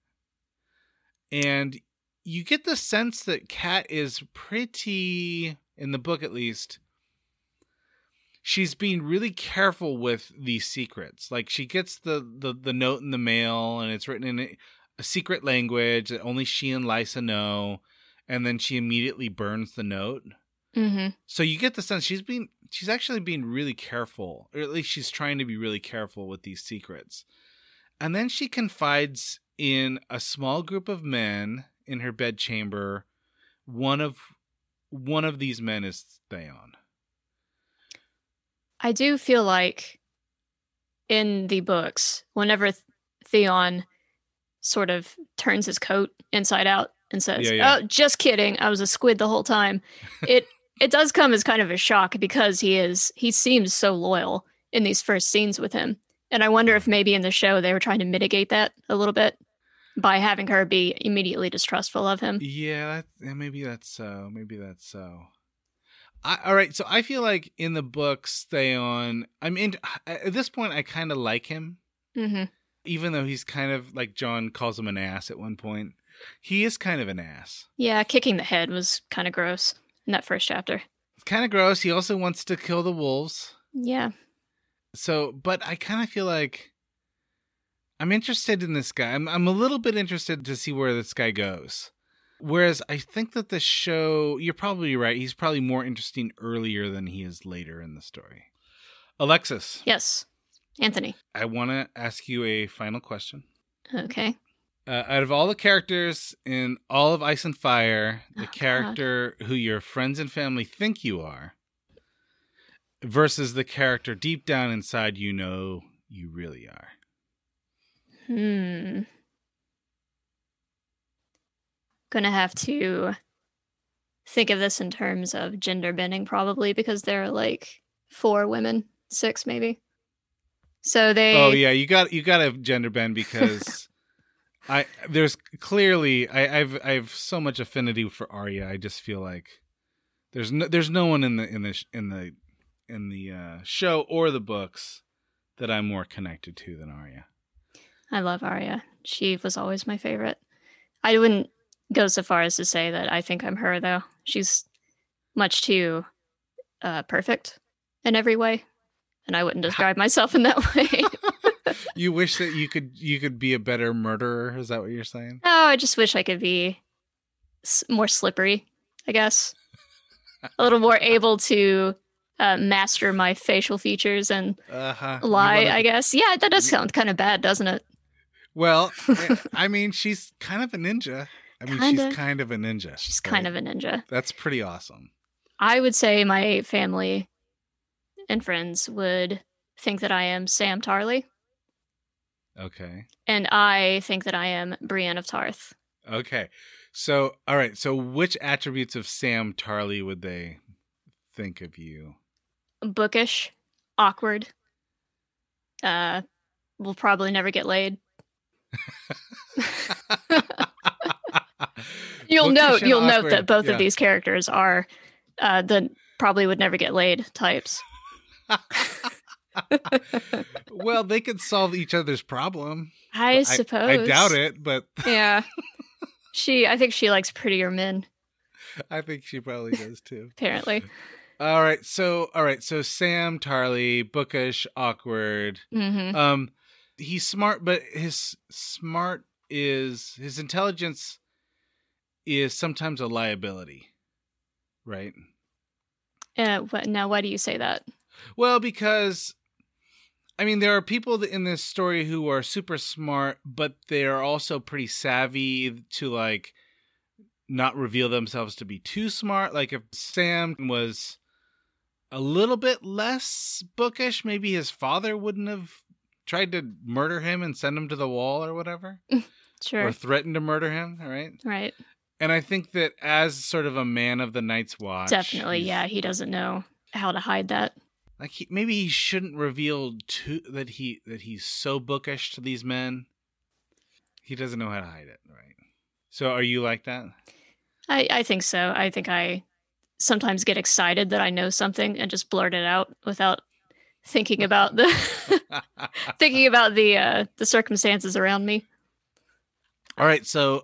[SPEAKER 1] And you get the sense that Cat is pretty, in the book at least, she's being really careful with these secrets. She gets the note in the mail, and it's written in a secret language that only she and Lysa know, and then she immediately burns the note.
[SPEAKER 5] Mm-hmm.
[SPEAKER 1] So you get the sense she's actually being really careful, or at least she's trying to be really careful with these secrets. And then she confides in a small group of men in her bedchamber. One of these men is Theon.
[SPEAKER 5] I do feel like in the books, whenever Theon sort of turns his coat inside out and says, "Oh, just kidding, I was a squid the whole time," it does come as kind of a shock because he seems so loyal in these first scenes with him. And I wonder if maybe in the show they were trying to mitigate that a little bit by having her be immediately distrustful of him.
[SPEAKER 1] Yeah, maybe that's so. All right, so I feel like in the books, Theon, at this point, I kind of like him.
[SPEAKER 5] Mm-hmm.
[SPEAKER 1] Even though he's kind of, Jon calls him an ass at one point. He is kind of an ass.
[SPEAKER 5] Yeah, kicking the head was kind of gross in that first chapter.
[SPEAKER 1] It's kind of gross. He also wants to kill the wolves.
[SPEAKER 5] Yeah.
[SPEAKER 1] So, but I kind of feel like I'm interested in this guy. I'm a little bit interested to see where this guy goes. Whereas I think that the show, you're probably right, he's probably more interesting earlier than he is later in the story. Alexis.
[SPEAKER 5] Yes. Anthony.
[SPEAKER 1] I want to ask you a final question.
[SPEAKER 5] Okay.
[SPEAKER 1] Out of all the characters in all of Ice and Fire, the character who your friends and family think you are, versus the character deep down inside you know you really are.
[SPEAKER 5] Gonna have to think of this in terms of gender bending, probably, because there are 4 women, 6 maybe. So they.
[SPEAKER 1] Oh yeah, you got to gender bend because there's clearly I have so much affinity for Arya. I just feel like There's no one in the show or the books that I'm more connected to than Arya.
[SPEAKER 5] I love Arya. She was always my favorite. I wouldn't go so far as to say that I think I'm her, though. She's much too perfect in every way, and I wouldn't describe myself in that way.
[SPEAKER 1] You wish that you could be a better murderer? Is that what you're saying?
[SPEAKER 5] No, I just wish I could be more slippery, I guess. A little more able to master my facial features and lie, I guess. Yeah, that does sound kind of bad, doesn't it?
[SPEAKER 1] Well, I mean, she's kind of a ninja. She's kind of a ninja.
[SPEAKER 5] She's kind of a ninja.
[SPEAKER 1] That's pretty awesome.
[SPEAKER 5] I would say my family and friends would think that I am Sam Tarly.
[SPEAKER 1] Okay.
[SPEAKER 5] And I think that I am Brienne of Tarth.
[SPEAKER 1] Okay. So, all right. So which attributes of Sam Tarly would they think of you?
[SPEAKER 5] Bookish, awkward. Will probably never get laid. You'll note that both of these characters are the probably would never get laid types.
[SPEAKER 1] Well, they could solve each other's problem.
[SPEAKER 5] I suppose.
[SPEAKER 1] I doubt it, but
[SPEAKER 5] yeah. I think she likes prettier men.
[SPEAKER 1] I think she probably does too.
[SPEAKER 5] Apparently.
[SPEAKER 1] All right. So Sam Tarly, bookish, awkward.
[SPEAKER 5] Mm-hmm.
[SPEAKER 1] He's smart, but his intelligence is sometimes a liability, right?
[SPEAKER 5] Now, why do you say that?
[SPEAKER 1] Well, because there are people in this story who are super smart, but they are also pretty savvy to like not reveal themselves to be too smart. Like if Sam was a little bit less bookish, maybe his father wouldn't have tried to murder him and send him to the wall or whatever.
[SPEAKER 5] Sure.
[SPEAKER 1] Or threatened to murder him, right?
[SPEAKER 5] Right.
[SPEAKER 1] And I think that as sort of a man of the Night's Watch...
[SPEAKER 5] Definitely, yeah. He doesn't know how to hide that.
[SPEAKER 1] Like maybe he shouldn't reveal that he's so bookish to these men. He doesn't know how to hide it, right? So are you like that?
[SPEAKER 5] I think so. I think I sometimes get excited that I know something and just blurt it out without thinking about the the circumstances around me.
[SPEAKER 1] All right, so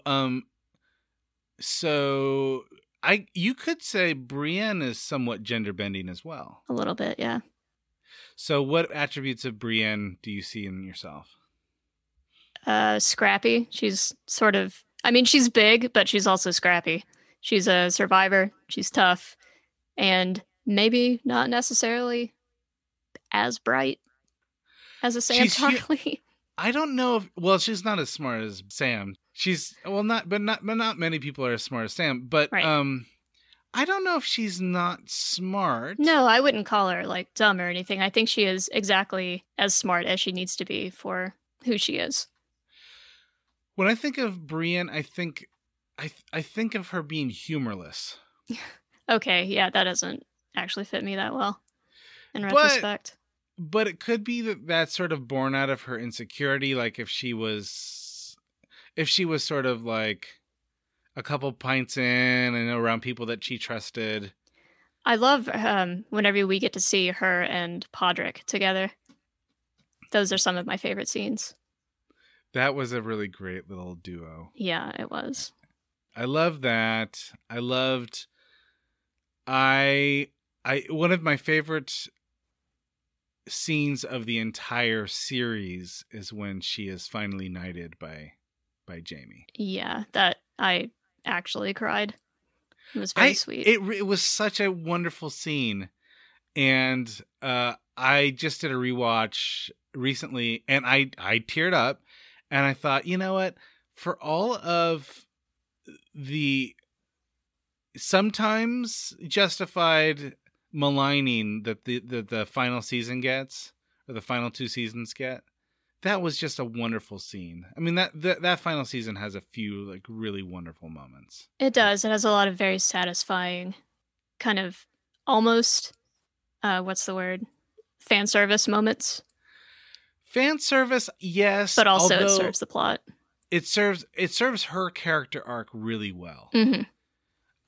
[SPEAKER 1] you could say Brienne is somewhat gender bending as well.
[SPEAKER 5] A little bit, yeah.
[SPEAKER 1] So what attributes of Brienne do you see in yourself?
[SPEAKER 5] Scrappy. She's sort of, she's big, but she's also scrappy. She's a survivor. She's tough. And maybe not necessarily as bright as a Sam Tarly.
[SPEAKER 1] I don't know if, she's not as smart as Sam. She's, not many people are as smart as Sam, but right. I don't know if she's not smart.
[SPEAKER 5] No, I wouldn't call her like dumb or anything. I think she is exactly as smart as she needs to be for who she is.
[SPEAKER 1] When I think of Brienne, I think of her being humorless.
[SPEAKER 5] Okay, yeah, that doesn't actually fit me that well in retrospect.
[SPEAKER 1] But it could be that's sort of born out of her insecurity. Like if she was sort of like a couple pints in and around people that she trusted.
[SPEAKER 5] I love whenever we get to see her and Podrick together. Those are some of my favorite scenes.
[SPEAKER 1] That was a really great little duo.
[SPEAKER 5] Yeah, it was.
[SPEAKER 1] I love that. One of my favorite scenes of the entire series is when she is finally knighted by Jaime.
[SPEAKER 5] Yeah, that I actually cried. It was very sweet.
[SPEAKER 1] It was such a wonderful scene, and I just did a rewatch recently, and I teared up, and I thought, you know what? For all of the sometimes justified maligning that the final season gets, or the final two seasons get, that was just a wonderful scene. That final season has a few like really wonderful moments.
[SPEAKER 5] It does. It has a lot of very satisfying kind of almost what's the word? Fan service moments.
[SPEAKER 1] Fan service, yes,
[SPEAKER 5] but also it serves the plot.
[SPEAKER 1] It serves her character arc really well.
[SPEAKER 5] Mm-hmm.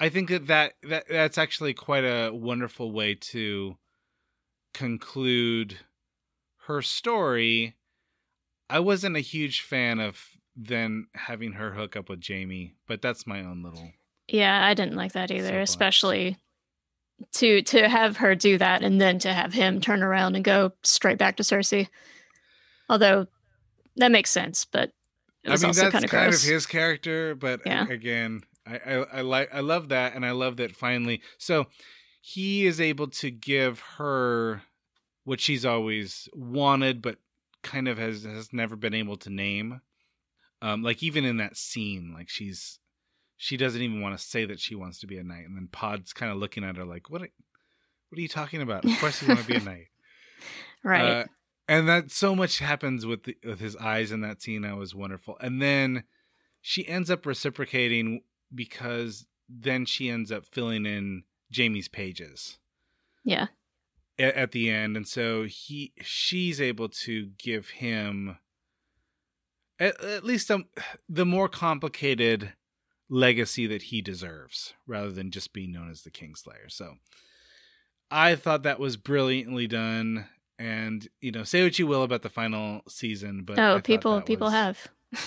[SPEAKER 1] I think that's actually quite a wonderful way to conclude her story. I wasn't a huge fan of then having her hook up with Jaime, but that's my own little...
[SPEAKER 5] Yeah, I didn't like that either, especially to have her do that and then to have him turn around and go straight back to Cersei. Although that makes sense, but it was also
[SPEAKER 1] that's
[SPEAKER 5] kind of
[SPEAKER 1] his character, but again, I love that, and I love that finally. So he is able to give her what she's always wanted, but kind of has never been able to name. Like even in that scene, like she doesn't even want to say that she wants to be a knight, and then Pod's kind of looking at her like, "What are you talking about? Of course you want to be a knight."
[SPEAKER 5] Right.
[SPEAKER 1] And that so much happens with his eyes in that scene. That was wonderful. And then she ends up reciprocating because then she ends up filling in Jaime's pages.
[SPEAKER 5] Yeah.
[SPEAKER 1] At the end. And so she's able to give him at least the more complicated legacy that he deserves, rather than just being known as the Kingslayer. So I thought that was brilliantly done. And, say what you will about the final season, but
[SPEAKER 5] people have.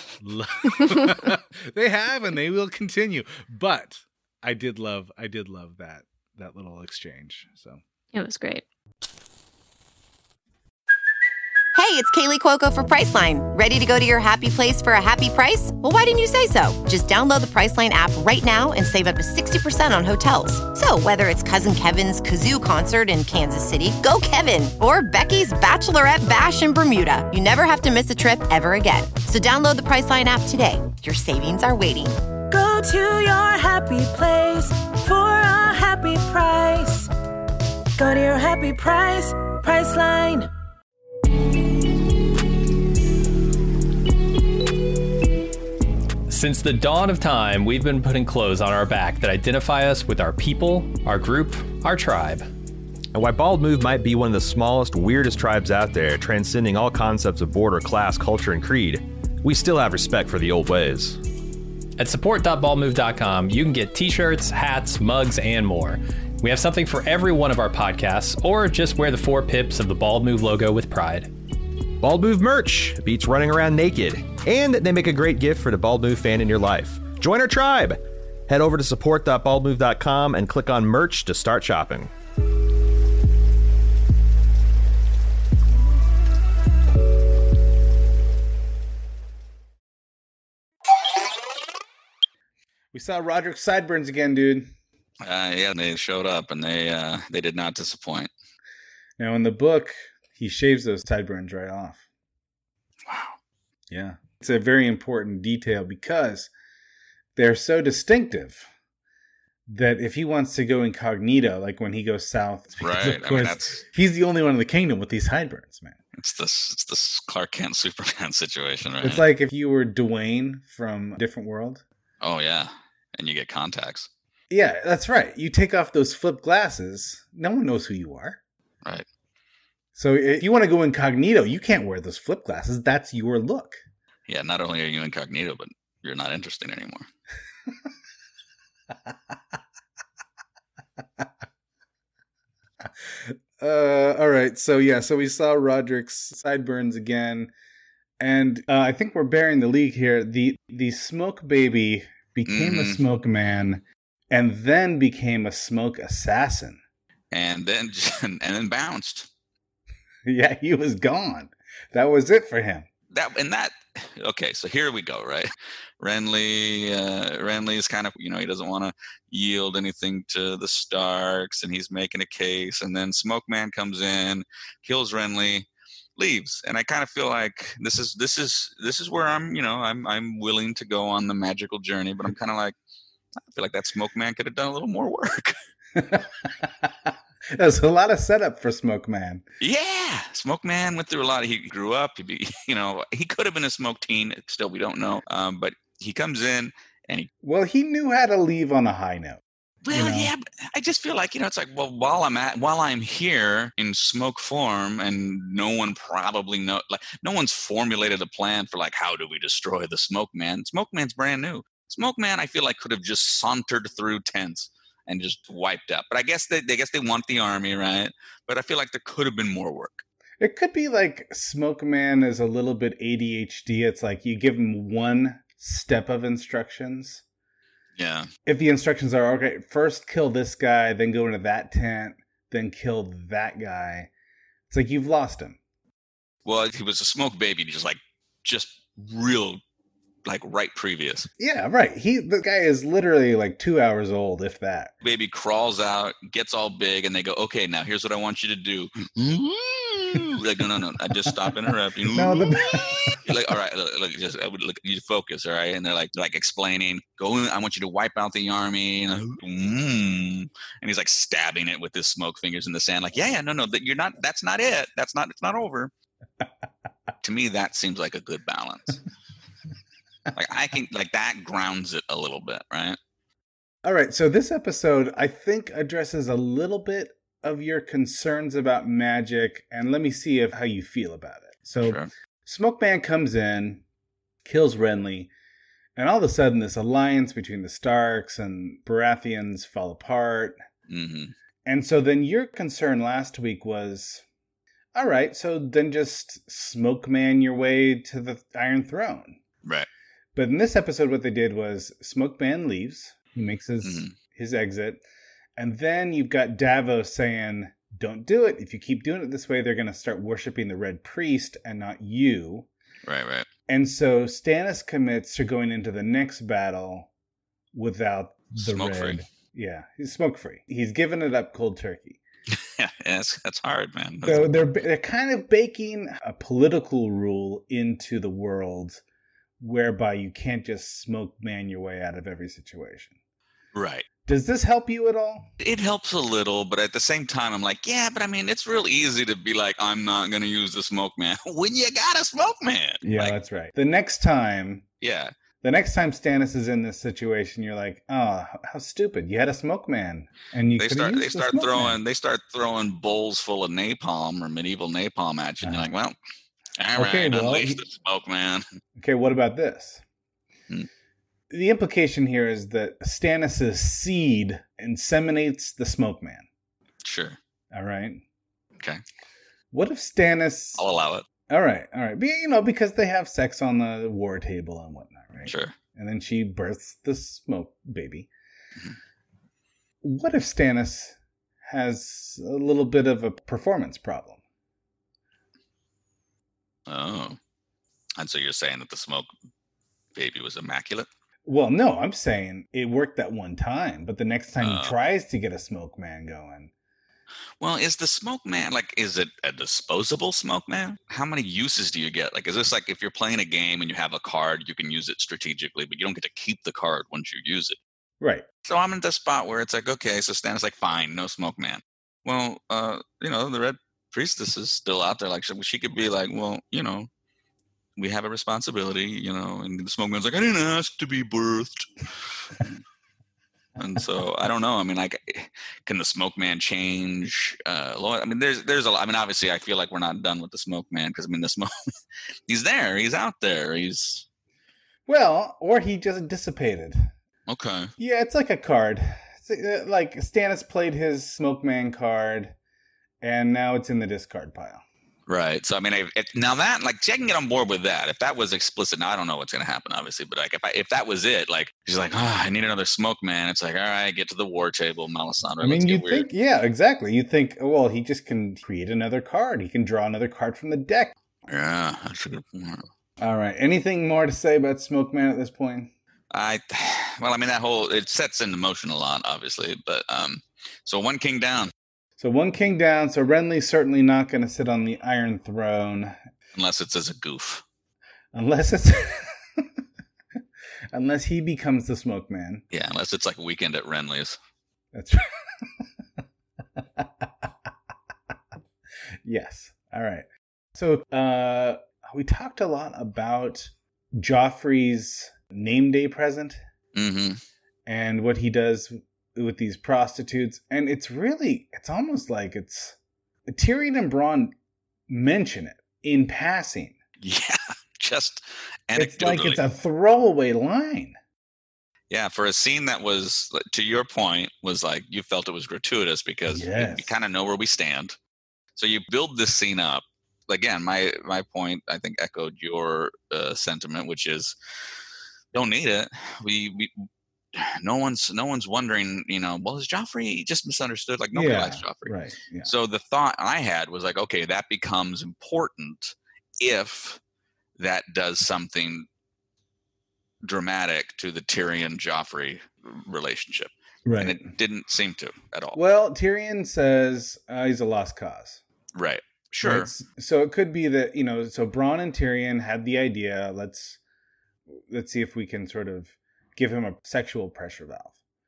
[SPEAKER 1] They have, and they will continue. But I did love that little exchange. So
[SPEAKER 5] it was great.
[SPEAKER 6] Hey, it's Kaylee Cuoco for Priceline. Ready to go to your happy place for a happy price? Well, why didn't you say so? Just download the Priceline app right now and save up to 60% on hotels. So whether it's Cousin Kevin's Kazoo Concert in Kansas City, go Kevin, or Becky's Bachelorette Bash in Bermuda, you never have to miss a trip ever again. So download the Priceline app today. Your savings are waiting.
[SPEAKER 7] Go to your happy place for a happy price. Go to your happy price, Priceline.
[SPEAKER 8] Since the dawn of time, we've been putting clothes on our back that identify us with our people, our group, our tribe.
[SPEAKER 2] And while Bald Move might be one of the smallest, weirdest tribes out there, transcending all concepts of border, class, culture, and creed, we still have respect for the old ways.
[SPEAKER 8] At support.baldmove.com, you can get t-shirts, hats, mugs, and more. We have something for every one of our podcasts, or just wear the 4 pips of the Bald Move logo with pride.
[SPEAKER 2] Bald Move merch beats running around naked, and they make a great gift for the Bald Move fan in your life. Join our tribe. Head over to support.baldmove.com and click on merch to start shopping.
[SPEAKER 3] We saw Roderick's sideburns again, dude.
[SPEAKER 9] Yeah, they showed up, and they did not disappoint.
[SPEAKER 3] Now, in the book, he shaves those sideburns right off.
[SPEAKER 9] Wow.
[SPEAKER 3] Yeah. It's a very important detail because they're so distinctive that if he wants to go incognito, like when he goes south,
[SPEAKER 9] right?
[SPEAKER 3] Of course, he's the only one in the kingdom with these sideburns, man.
[SPEAKER 9] It's this Clark Kent Superman situation, right?
[SPEAKER 3] It's like if you were Dwayne from a different world.
[SPEAKER 9] Oh, yeah. And you get contacts.
[SPEAKER 3] Yeah, that's right. You take off those flip glasses, no one knows who you are.
[SPEAKER 9] Right.
[SPEAKER 3] So if you want to go incognito, you can't wear those flip glasses. That's your look.
[SPEAKER 9] Yeah, not only are you incognito, but you're not interesting anymore.
[SPEAKER 3] All right. So we saw Roderick's sideburns again. And I think we're bearing the lead here. The smoke baby became a smoke man and then became a smoke assassin.
[SPEAKER 9] And then bounced.
[SPEAKER 3] Yeah, he was gone. That was it for him.
[SPEAKER 9] Okay, so here we go, right? Renly is kind of, he doesn't want to yield anything to the Starks, and he's making a case, and then Smoke Man comes in, kills Renly, leaves, and I kind of feel like this is where I'm willing to go on the magical journey, but I'm kind of like, I feel like that Smoke Man could have done a little more work.
[SPEAKER 3] There's a lot of setup for Smoke Man.
[SPEAKER 9] Yeah, Smoke Man went through a lot. He grew up. He could have been a smoke teen. Still, we don't know. But he comes in and
[SPEAKER 3] he knew how to leave on a high note.
[SPEAKER 9] Well, yeah, but I just feel like it's like, well, while I'm here in smoke form, and no one probably no one's formulated a plan for like, how do we destroy the Smoke Man? Smoke Man's brand new. Smoke Man, I feel like could have just sauntered through tents and just wiped out. But I guess they want the army, right? But I feel like there could have been more work.
[SPEAKER 1] It could be like Smoke Man is a little bit ADHD. It's like you give him one step of instructions.
[SPEAKER 9] Yeah.
[SPEAKER 1] If the instructions are, okay, first kill this guy, then go into that tent, then kill that guy. It's like you've lost him.
[SPEAKER 9] Well, he was a smoke baby, just real, like right previous.
[SPEAKER 1] Yeah, right. The guy is literally like 2 hours old, if that.
[SPEAKER 9] Baby crawls out, gets all big, and they go, okay, now here's what I want you to do. Like, no, I just stop interrupting.
[SPEAKER 1] No,
[SPEAKER 9] like, all right, look, you focus, all right? And they're like explaining, go in, I want you to wipe out the army. And he's like stabbing it with his smoke fingers in the sand. Like, no, that's not it. It's not over. To me, that seems like a good balance. Like, I can, like, that grounds it a little bit, right?
[SPEAKER 1] All right, so this episode, I think, addresses a little bit of your concerns about magic, and let me see how you feel about it. So, sure. Smoke Man comes in, kills Renly, and all of a sudden this alliance between the Starks and Baratheons fall apart.
[SPEAKER 9] Mm-hmm.
[SPEAKER 1] And so then your concern last week was, all right, so then just Smoke Man your way to the Iron Throne.
[SPEAKER 9] Right.
[SPEAKER 1] But in this episode, what they did was Smoke Man leaves. He makes his exit. And then you've got Davos saying, don't do it. If you keep doing it this way, they're going to start worshiping the Red Priest and not you.
[SPEAKER 9] Right.
[SPEAKER 1] And so Stannis commits to going into the next battle without the
[SPEAKER 9] smoke
[SPEAKER 1] red.
[SPEAKER 9] Free.
[SPEAKER 1] Yeah, he's smoke free. He's given it up cold turkey.
[SPEAKER 9] Yeah, that's hard, man.
[SPEAKER 1] So they're kind of baking a political rule into the world whereby you can't just Smoke Man your way out of every situation.
[SPEAKER 9] Right.
[SPEAKER 1] Does this help you at all?
[SPEAKER 9] It helps a little, but at the same time, I'm like, yeah, but I mean, it's real easy to be like, I'm not going to use the Smoke Man when you got a Smoke Man.
[SPEAKER 1] Yeah,
[SPEAKER 9] like,
[SPEAKER 1] that's right. The next time Stannis is in this situation, you're like, oh, how stupid! You had a Smoke Man, and they
[SPEAKER 9] start throwing bowls full of napalm or medieval napalm at you, and you're like, well, all right, unleash the Smoke Man.
[SPEAKER 1] Okay, what about this? The implication here is that Stannis' seed inseminates the Smoke Man.
[SPEAKER 9] Sure.
[SPEAKER 1] All right.
[SPEAKER 9] Okay.
[SPEAKER 1] What if Stannis...
[SPEAKER 9] I'll allow it.
[SPEAKER 1] All right. Because they have sex on the war table and whatnot, right?
[SPEAKER 9] Sure.
[SPEAKER 1] And then she births the smoke baby. Mm-hmm. What if Stannis has a little bit of a performance problem?
[SPEAKER 9] Oh. And so you're saying that the smoke baby was immaculate?
[SPEAKER 1] Well, no, I'm saying it worked that one time, but the next time he tries to get a Smoke Man going.
[SPEAKER 9] Well, is the Smoke Man, is it a disposable Smoke Man? How many uses do you get? Like, is this like if you're playing a game and you have a card, you can use it strategically, but you don't get to keep the card once you use it?
[SPEAKER 1] Right.
[SPEAKER 9] So I'm in the spot where it's like, okay, so Stannis like, fine, no Smoke Man. Well, the Red Priestess is still out there. Like, she could be like, well, we have a responsibility, and the Smoke Man's like, I didn't ask to be birthed. And so I don't know. I mean, can the Smoke Man change? I mean, there's a lot. I mean, obviously I feel like we're not done with the Smoke Man because the smoke, he's there, he's out there.
[SPEAKER 1] Or he just dissipated.
[SPEAKER 9] Okay.
[SPEAKER 1] Yeah. It's like a card. It's like Stannis played his Smoke Man card and now it's in the discard pile.
[SPEAKER 9] Right. So, I mean, now that, I can get on board with that. If that was explicit, now I don't know what's going to happen, obviously, but if that was it, she's like, I need another Smoke Man. It's like, all right, get to the war table, Melisandre.
[SPEAKER 1] I mean, yeah, exactly. You think, well, he just can create another card. He can draw another card from the deck.
[SPEAKER 9] Yeah, that's a good point.
[SPEAKER 1] All right. Anything more to say about Smoke Man at this point?
[SPEAKER 9] It sets into motion a lot, obviously, but, so one king down.
[SPEAKER 1] So one king down, so Renly's certainly not going to sit on the Iron Throne.
[SPEAKER 9] Unless it's as a goof.
[SPEAKER 1] Unless he becomes the Smoke Man.
[SPEAKER 9] Yeah, unless it's like Weekend at Renly's.
[SPEAKER 1] That's right. Yes. All right. So we talked a lot about Joffrey's name day present.
[SPEAKER 9] Mm-hmm.
[SPEAKER 1] And what he does with these prostitutes, and it's almost like Tyrion and Bronn mention it in passing.
[SPEAKER 9] Yeah, just anecdotally.
[SPEAKER 1] It's like it's a throwaway line.
[SPEAKER 9] Yeah, for a scene that was, to your point, was like you felt it was gratuitous because we kind of know where we stand. So you build this scene up. Again, my point, I think, echoed your sentiment, which is don't need it. We no one's wondering, well, is Joffrey just misunderstood? Like nobody likes Joffrey.
[SPEAKER 3] Right. Yeah.
[SPEAKER 9] So the thought I had was like, okay, that becomes important if that does something dramatic to the Tyrion-Joffrey relationship.
[SPEAKER 3] Right.
[SPEAKER 9] And it didn't seem to at all.
[SPEAKER 3] Well, Tyrion says he's a lost cause.
[SPEAKER 9] Right. Sure.
[SPEAKER 3] Right? So it could be that, so Bronn and Tyrion had the idea, let's see if we can sort of give him a sexual pressure valve.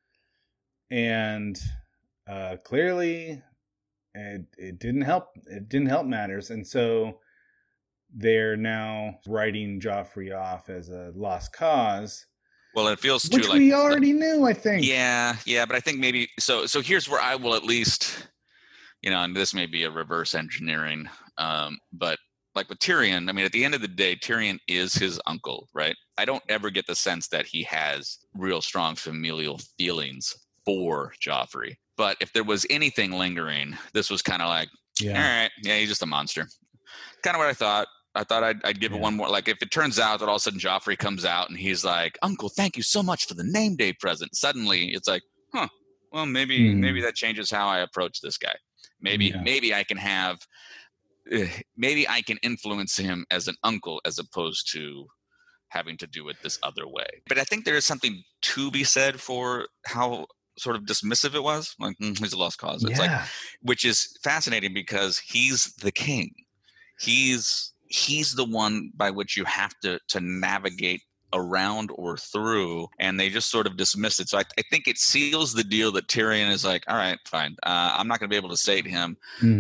[SPEAKER 3] And clearly it didn't help. It didn't help matters. And so they're now writing Joffrey off as a lost cause.
[SPEAKER 9] Well, it feels too
[SPEAKER 3] which we already knew, I think.
[SPEAKER 9] Yeah, but I think maybe so here's where I will at least, and this may be a reverse engineering, but like with Tyrion, I mean, at the end of the day, Tyrion is his uncle, right? I don't ever get the sense that he has real strong familial feelings for Joffrey. But if there was anything lingering, this was kind of like, all right, he's just a monster. Kind of what I thought. I thought I'd give it one more. Like if it turns out that all of a sudden Joffrey comes out and he's like, Uncle, thank you so much for the name day present. Suddenly it's like, well, maybe that changes how I approach this guy. Maybe I can have, maybe I can influence him as an uncle as opposed to having to do it this other way. But I think there is something to be said for how sort of dismissive it was. Like, he's a lost cause. It's like, which is fascinating because he's the king. He's the one by which you have to navigate around or through, and they just sort of dismiss it. So I think it seals the deal that Tyrion is like, all right, fine. I'm not going to be able to sate him.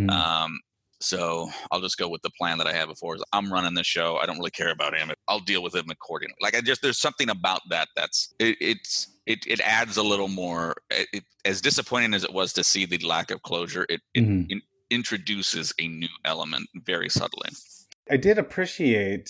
[SPEAKER 9] So I'll just go with the plan that I had before. I'm running the show. I don't really care about him. I'll deal with him accordingly. Like there's something about that it adds a little more. As disappointing as it was to see the lack of closure, it introduces a new element very subtly.
[SPEAKER 3] I did appreciate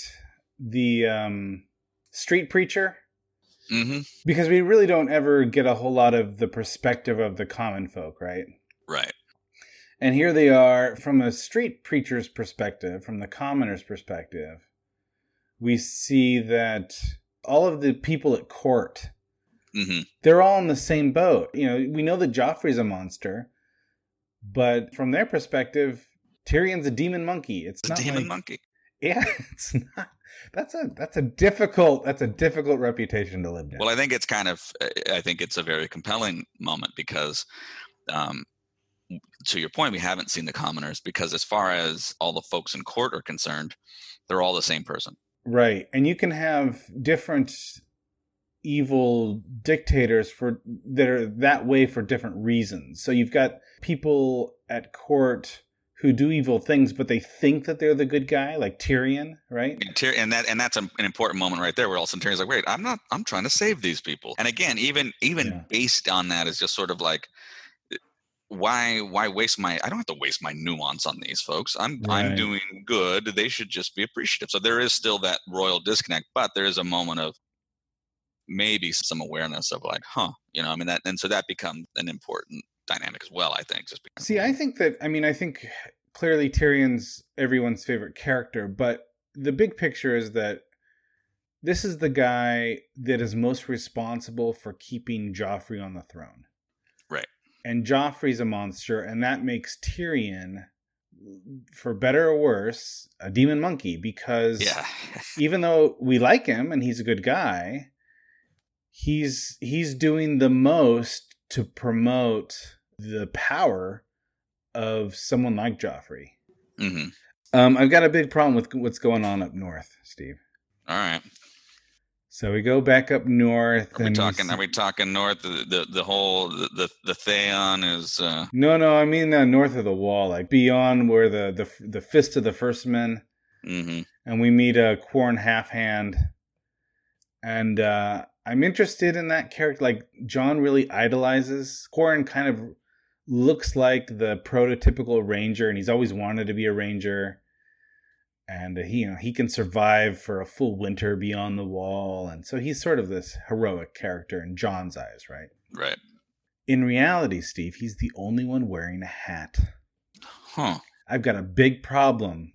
[SPEAKER 3] the street preacher because we really don't ever get a whole lot of the perspective of the common folk, right?
[SPEAKER 9] Right.
[SPEAKER 3] And here they are from a street preacher's perspective, from the commoner's perspective. We see that all of the people at court, they're all in the same boat. We know that Joffrey's a monster, but from their perspective, Tyrion's a demon monkey. It's not a demon
[SPEAKER 9] monkey.
[SPEAKER 3] Yeah, it's not. That's a difficult reputation to live down.
[SPEAKER 9] Well, I think it's a very compelling moment because, to your point, we haven't seen the commoners because as far as all the folks in court are concerned, they're all the same person.
[SPEAKER 3] Right. And you can have different evil dictators that are that way for different reasons. So you've got people at court who do evil things, but they think that they're the good guy, like Tyrion, right?
[SPEAKER 9] And that's an important moment right there, where all of a sudden Tyrion's like, "Wait, I'm trying to save these people." And again, even based on that, is just sort of like, why waste I don't have to waste my nuance on these folks. I'm doing good. They should just be appreciative. So there is still that royal disconnect, but there is a moment of maybe some awareness of like, that, and so that becomes an important dynamic as well, I think.
[SPEAKER 3] I think clearly Tyrion's everyone's favorite character, but the big picture is that this is the guy that is most responsible for keeping Joffrey on the throne.
[SPEAKER 9] Right.
[SPEAKER 3] And Joffrey's a monster, and that makes Tyrion, for better or worse, a demon monkey, because even though we like him and he's a good guy, he's doing the most to promote the power of someone like Joffrey. I've got a big problem with what's going on up north, Steve.
[SPEAKER 9] All right.
[SPEAKER 3] So we go back up north.
[SPEAKER 9] Are we talking north? The whole Theon is.
[SPEAKER 3] No. I mean north of the wall, like beyond where the fist of the first men. And we meet a Quarren Halfhand, and I'm interested in that character. Like Jon really idolizes Quarren. Kind of looks like the prototypical ranger, and he's always wanted to be a ranger.
[SPEAKER 1] And he can survive for a full winter beyond the wall. And so he's sort of this heroic character in John's eyes, right?
[SPEAKER 9] Right.
[SPEAKER 1] In reality, Steve, he's the only one wearing a hat.
[SPEAKER 9] Huh.
[SPEAKER 1] I've got a big problem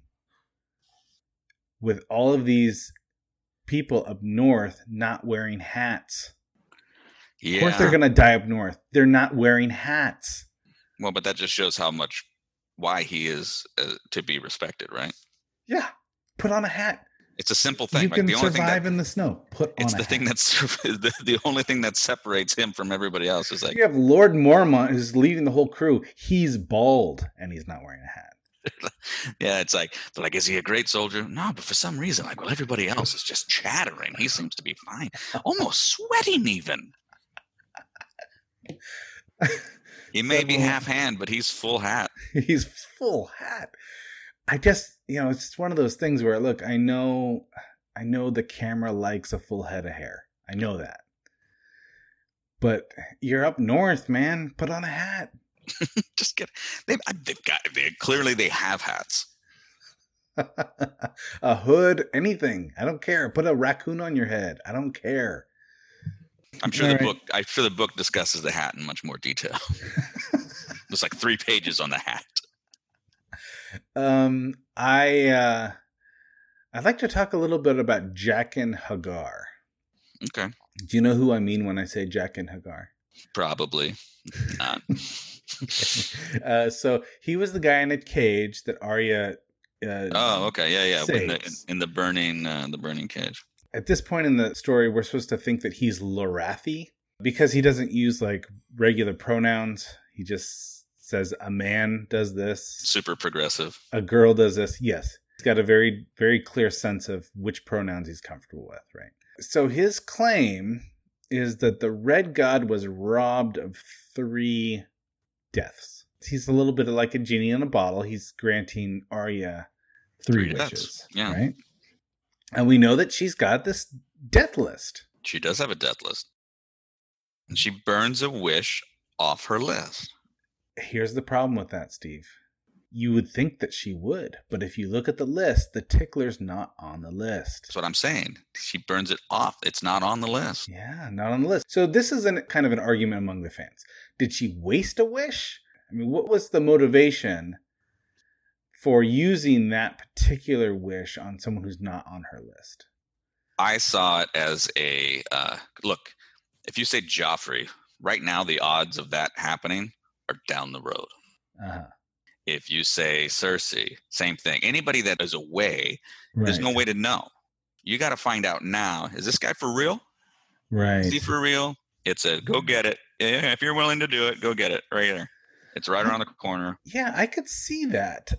[SPEAKER 1] with all of these people up north not wearing hats.
[SPEAKER 9] Yeah.
[SPEAKER 1] Of course they're going to die up north. They're not wearing hats.
[SPEAKER 9] Well, but that just shows why he is to be respected, right?
[SPEAKER 1] Yeah. Put on a hat.
[SPEAKER 9] It's a simple thing.
[SPEAKER 1] You
[SPEAKER 9] like
[SPEAKER 1] can
[SPEAKER 9] the only
[SPEAKER 1] survive
[SPEAKER 9] thing
[SPEAKER 1] in the snow. Put on
[SPEAKER 9] it's
[SPEAKER 1] a
[SPEAKER 9] the
[SPEAKER 1] hat.
[SPEAKER 9] thing that's the only thing that separates him from everybody else is like
[SPEAKER 1] You have Lord Mormont who's leading the whole crew. He's bald and he's not wearing a hat.
[SPEAKER 9] yeah, it's like, they're like, is he a great soldier? No, but for some reason, like, well, everybody else is just chattering. He seems to be fine, almost sweating even. He may be half hand, but he's full hat.
[SPEAKER 1] He's full hat. I just, it's just one of those things where, look, I know the camera likes a full head of hair. I know that. But you're up north, man. Put on a hat.
[SPEAKER 9] Just get. Clearly they have hats.
[SPEAKER 1] A hood, anything. I don't care. Put a raccoon on your head. I don't care.
[SPEAKER 9] I'm sure the book discusses the hat in much more detail. There's like 3 pages on the hat.
[SPEAKER 1] I'd like to talk a little bit about Jaqen H'ghar.
[SPEAKER 9] Okay.
[SPEAKER 1] Do you know who I mean when I say Jaqen H'ghar?
[SPEAKER 9] Probably not.
[SPEAKER 1] So he was the guy in a cage that Arya.
[SPEAKER 9] Oh, okay, yeah. In the burning cage.
[SPEAKER 1] At this point in the story, we're supposed to think that he's Lorathi because he doesn't use like regular pronouns. He just says a man does this.
[SPEAKER 9] Super progressive.
[SPEAKER 1] A girl does this. Yes. He's got a very, very clear sense of which pronouns he's comfortable with, right? So his claim is that the Red God was robbed of 3 deaths. He's a little bit like a genie in a bottle. He's granting Arya 3 wishes.
[SPEAKER 9] Yeah.
[SPEAKER 1] Right? And we know that she's got this death list.
[SPEAKER 9] She does have a death list. And she burns a wish off her list.
[SPEAKER 1] Here's the problem with that, Steve. You would think that she would, but if you look at the list, the tickler's not on the list.
[SPEAKER 9] That's what I'm saying. She burns it off. It's not on the list.
[SPEAKER 1] Yeah, not on the list. So this is kind of an argument among the fans. Did she waste a wish? I mean, what was the motivation for using that particular wish on someone who's not on her list?
[SPEAKER 9] I saw it as a, look, if you say Joffrey, right now the odds of that happening are down the road.
[SPEAKER 1] Uh-huh.
[SPEAKER 9] If you say Cersei, same thing. Anybody that is away, there's no way to know. You got to find out now. Is this guy for real?
[SPEAKER 1] Right.
[SPEAKER 9] Is he for real? It's a go get it. Yeah, if you're willing to do it, go get it right there. It's right around the corner.
[SPEAKER 1] Yeah, I could see that.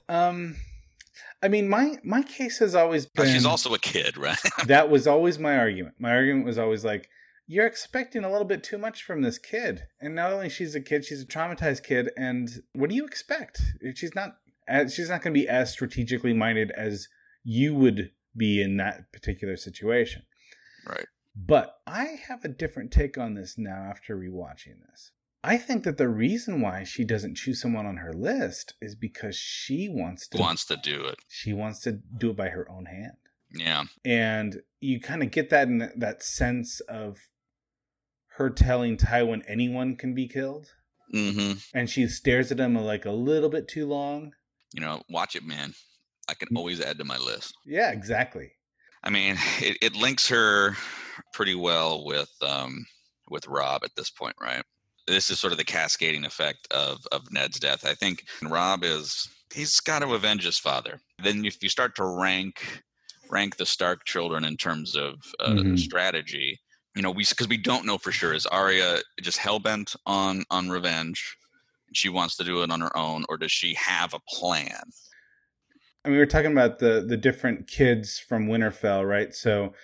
[SPEAKER 1] I mean, my case has always been...
[SPEAKER 9] She's also a kid, right?
[SPEAKER 1] That was always my argument. My argument was always like, you're expecting a little bit too much from this kid. And not only she's a kid, she's a traumatized kid. And what do you expect? She's not going to be as strategically minded as you would be in that particular situation.
[SPEAKER 9] Right.
[SPEAKER 1] But I have a different take on this now after rewatching this. I think that the reason why she doesn't choose someone on her list is because she wants to
[SPEAKER 9] do it.
[SPEAKER 1] She wants to do it by her own hand.
[SPEAKER 9] Yeah.
[SPEAKER 1] And you kind of get that in that sense of her telling Tywin anyone can be killed.
[SPEAKER 9] Mm-hmm.
[SPEAKER 1] And she stares at him like a little bit too long.
[SPEAKER 9] Watch it, man. I can always add to my list.
[SPEAKER 1] Yeah, exactly.
[SPEAKER 9] I mean, it links her pretty well with Robb at this point, right? This is sort of the cascading effect of Ned's death. I think Robb he's got to avenge his father. Then if you start to rank the Stark children in terms of strategy, because we don't know for sure. Is Arya just hellbent on revenge? She wants to do it on her own, or does she have a plan?
[SPEAKER 1] I mean, we were talking about the different kids from Winterfell, right? So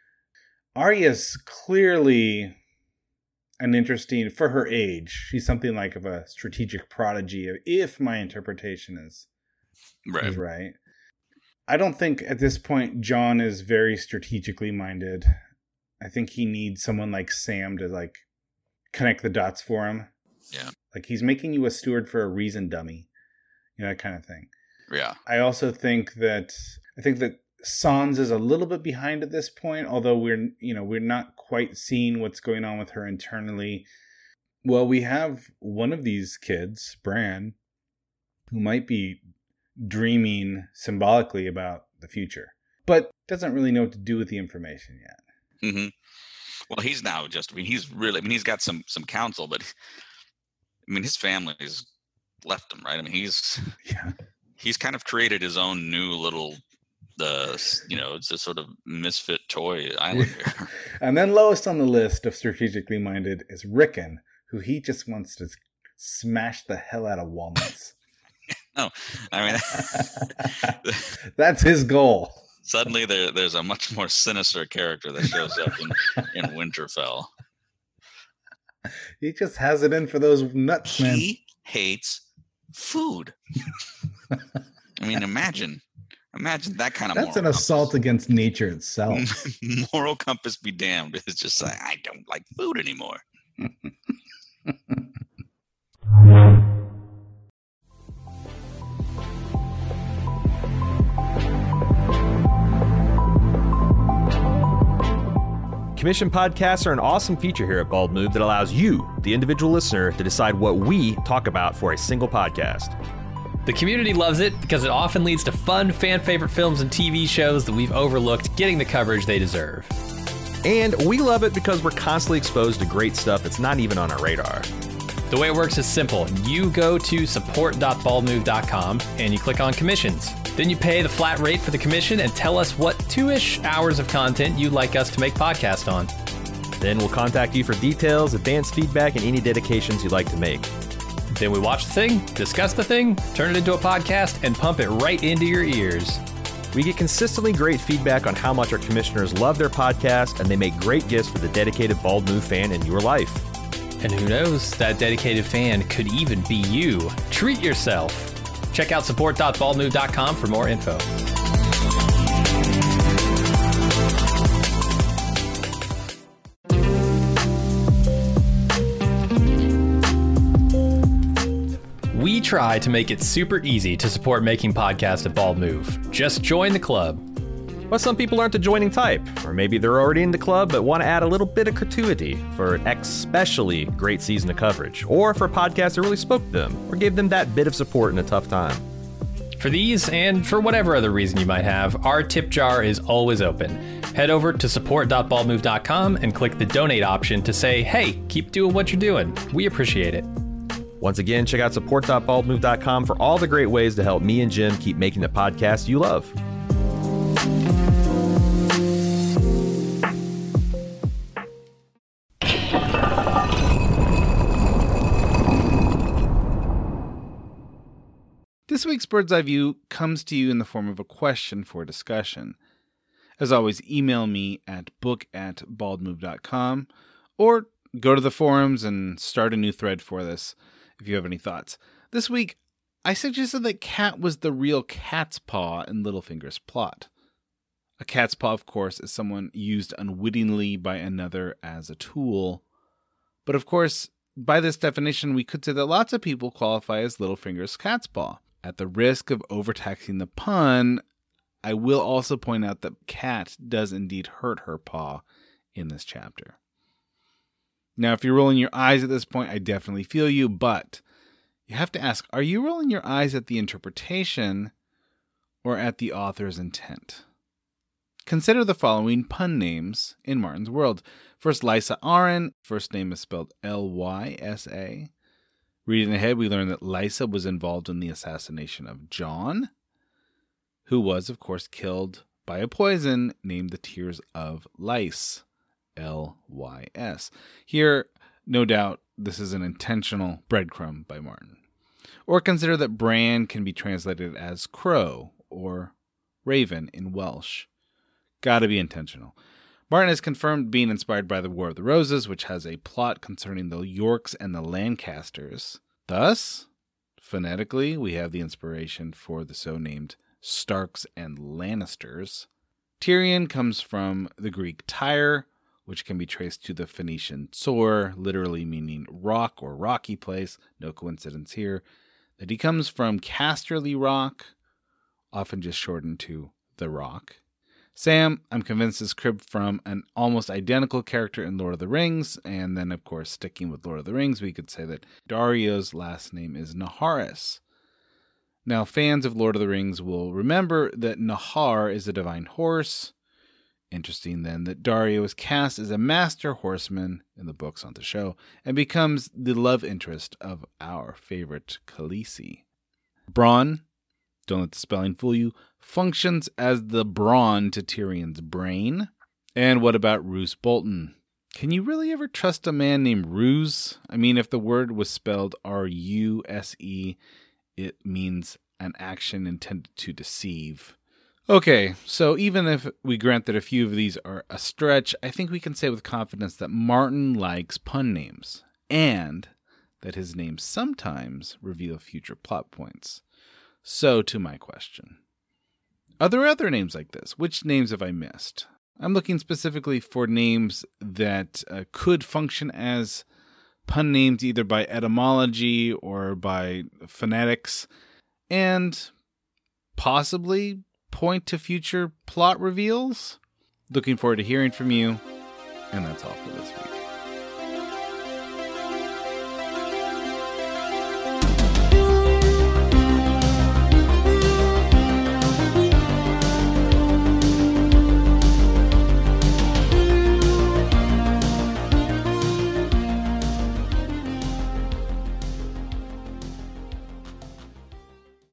[SPEAKER 1] Arya's clearly an interesting, for her age, she's something like of a strategic prodigy, if my interpretation is right. I don't think at this point Jon is very strategically minded. I think he needs someone like Sam to connect the dots for him.
[SPEAKER 9] Yeah.
[SPEAKER 1] Like he's making you a steward for a reason, dummy. That kind of thing.
[SPEAKER 9] Yeah.
[SPEAKER 1] I also think that I think that Sans is a little bit behind at this point, although we're not quite seeing what's going on with her internally. Well, we have one of these kids, Bran, who might be dreaming symbolically about the future, but doesn't really know what to do with the information yet.
[SPEAKER 9] Mm-hmm. Well, he's now he's got some counsel, but his family's left him, right? He's kind of created his own new little, it's a sort of misfit toy island here.
[SPEAKER 1] And then lowest on the list of strategically minded is Rickon, who he just wants to smash the hell out of walnuts.
[SPEAKER 9] No,
[SPEAKER 1] that's his goal.
[SPEAKER 9] Suddenly there's a much more sinister character that shows up in Winterfell.
[SPEAKER 1] He just has it in for those nuts, man.
[SPEAKER 9] He hates food. Imagine that kind of.
[SPEAKER 1] That's an assault against nature itself.
[SPEAKER 9] Moral compass be damned. It's just like, I don't like food anymore.
[SPEAKER 2] Commission podcasts are an awesome feature here at Bald Move that allows you, the individual listener, to decide what we talk about for a single podcast.
[SPEAKER 8] The community loves it because it often leads to fun, fan-favorite films and TV shows that we've overlooked getting the coverage they deserve.
[SPEAKER 2] And we love it because we're constantly exposed to great stuff that's not even on our radar.
[SPEAKER 8] The way it works is simple. You go to support.baldmove.com and you click on commissions. Then you pay the flat rate for the commission and tell us what 2-ish hours of content you'd like us to make podcast on.
[SPEAKER 2] Then we'll contact you for details, advanced feedback, and any dedications you'd like to make.
[SPEAKER 8] Then we watch the thing, discuss the thing, turn it into a podcast, and pump it right into your ears.
[SPEAKER 2] We get consistently great feedback on how much our commissioners love their podcast, and they make great gifts for the dedicated Bald Move fan in your life.
[SPEAKER 8] And who knows, that dedicated fan could even be you. Treat yourself. Check out support.baldmove.com for more info. We try to make it super easy to support making podcasts at Bald Move. Just join the club.
[SPEAKER 2] But some people aren't the joining type, or maybe they're already in the club but want to add a little bit of gratuity for an especially great season of coverage, or for a podcast that really spoke to them, or gave them that bit of support in a tough time.
[SPEAKER 8] For these, and for whatever other reason you might have, our tip jar is always open. Head over to support.baldmove.com and click the donate option to say, hey, keep doing what you're doing. We appreciate it.
[SPEAKER 2] Once again, check out support.baldmove.com for all the great ways to help me and Jim keep making the podcast you love.
[SPEAKER 1] This week's Bird's Eye View comes to you in the form of a question for discussion. As always, email me at book@baldmove.com or go to the forums and start a new thread for this if you have any thoughts. This week, I suggested that Cat was the real cat's paw in Littlefinger's plot. A cat's paw, of course, is someone used unwittingly by another as a tool. But of course, by this definition, we could say that lots of people qualify as Littlefinger's cat's paw. At the risk of overtaxing the pun, I will also point out that Cat does indeed hurt her paw in this chapter. Now, if you're rolling your eyes at this point, I definitely feel you, but you have to ask, are you rolling your eyes at the interpretation or at the author's intent? Consider the following pun names in Martin's world. First, Lysa Arryn. First name is spelled Lysa. Reading ahead, we learn that Lysa was involved in the assassination of Jon, who was, of course, killed by a poison named the Tears of Lys, Lys. Here, no doubt, this is an intentional breadcrumb by Martin. Or consider that Bran can be translated as crow or raven in Welsh. Gotta be intentional. Martin has confirmed being inspired by the War of the Roses, which has a plot concerning the Yorks and the Lancasters. Thus, phonetically, we have the inspiration for the so-named Starks and Lannisters. Tyrion comes from the Greek Tyre, which can be traced to the Phoenician Tsor, literally meaning rock or rocky place. No coincidence here. That he comes from Casterly Rock, often just shortened to The Rock. Sam, I'm convinced is cribbed from an almost identical character in Lord of the Rings. And then, of course, sticking with Lord of the Rings, we could say that Daario's last name is Naharis. Now, fans of Lord of the Rings will remember that Nahar is a divine horse. Interesting, then, that Daario is cast as a master horseman in the books on the show and becomes the love interest of our favorite Khaleesi. Bronn, don't let the spelling fool you, functions as the brawn to Tyrion's brain. And what about Roose Bolton? Can you really ever trust a man named Roose? I mean, if the word was spelled R-U-S-E, it means an action intended to deceive. Okay, so even if we grant that a few of these are a stretch, I think we can say with confidence that Martin likes pun names, and that his names sometimes reveal future plot points. So, to my question. Are there other names like this? Which names have I missed? I'm looking specifically for names that could function as pun names either by etymology or by phonetics, and possibly point to future plot reveals. Looking forward to hearing from you, and that's all for this week.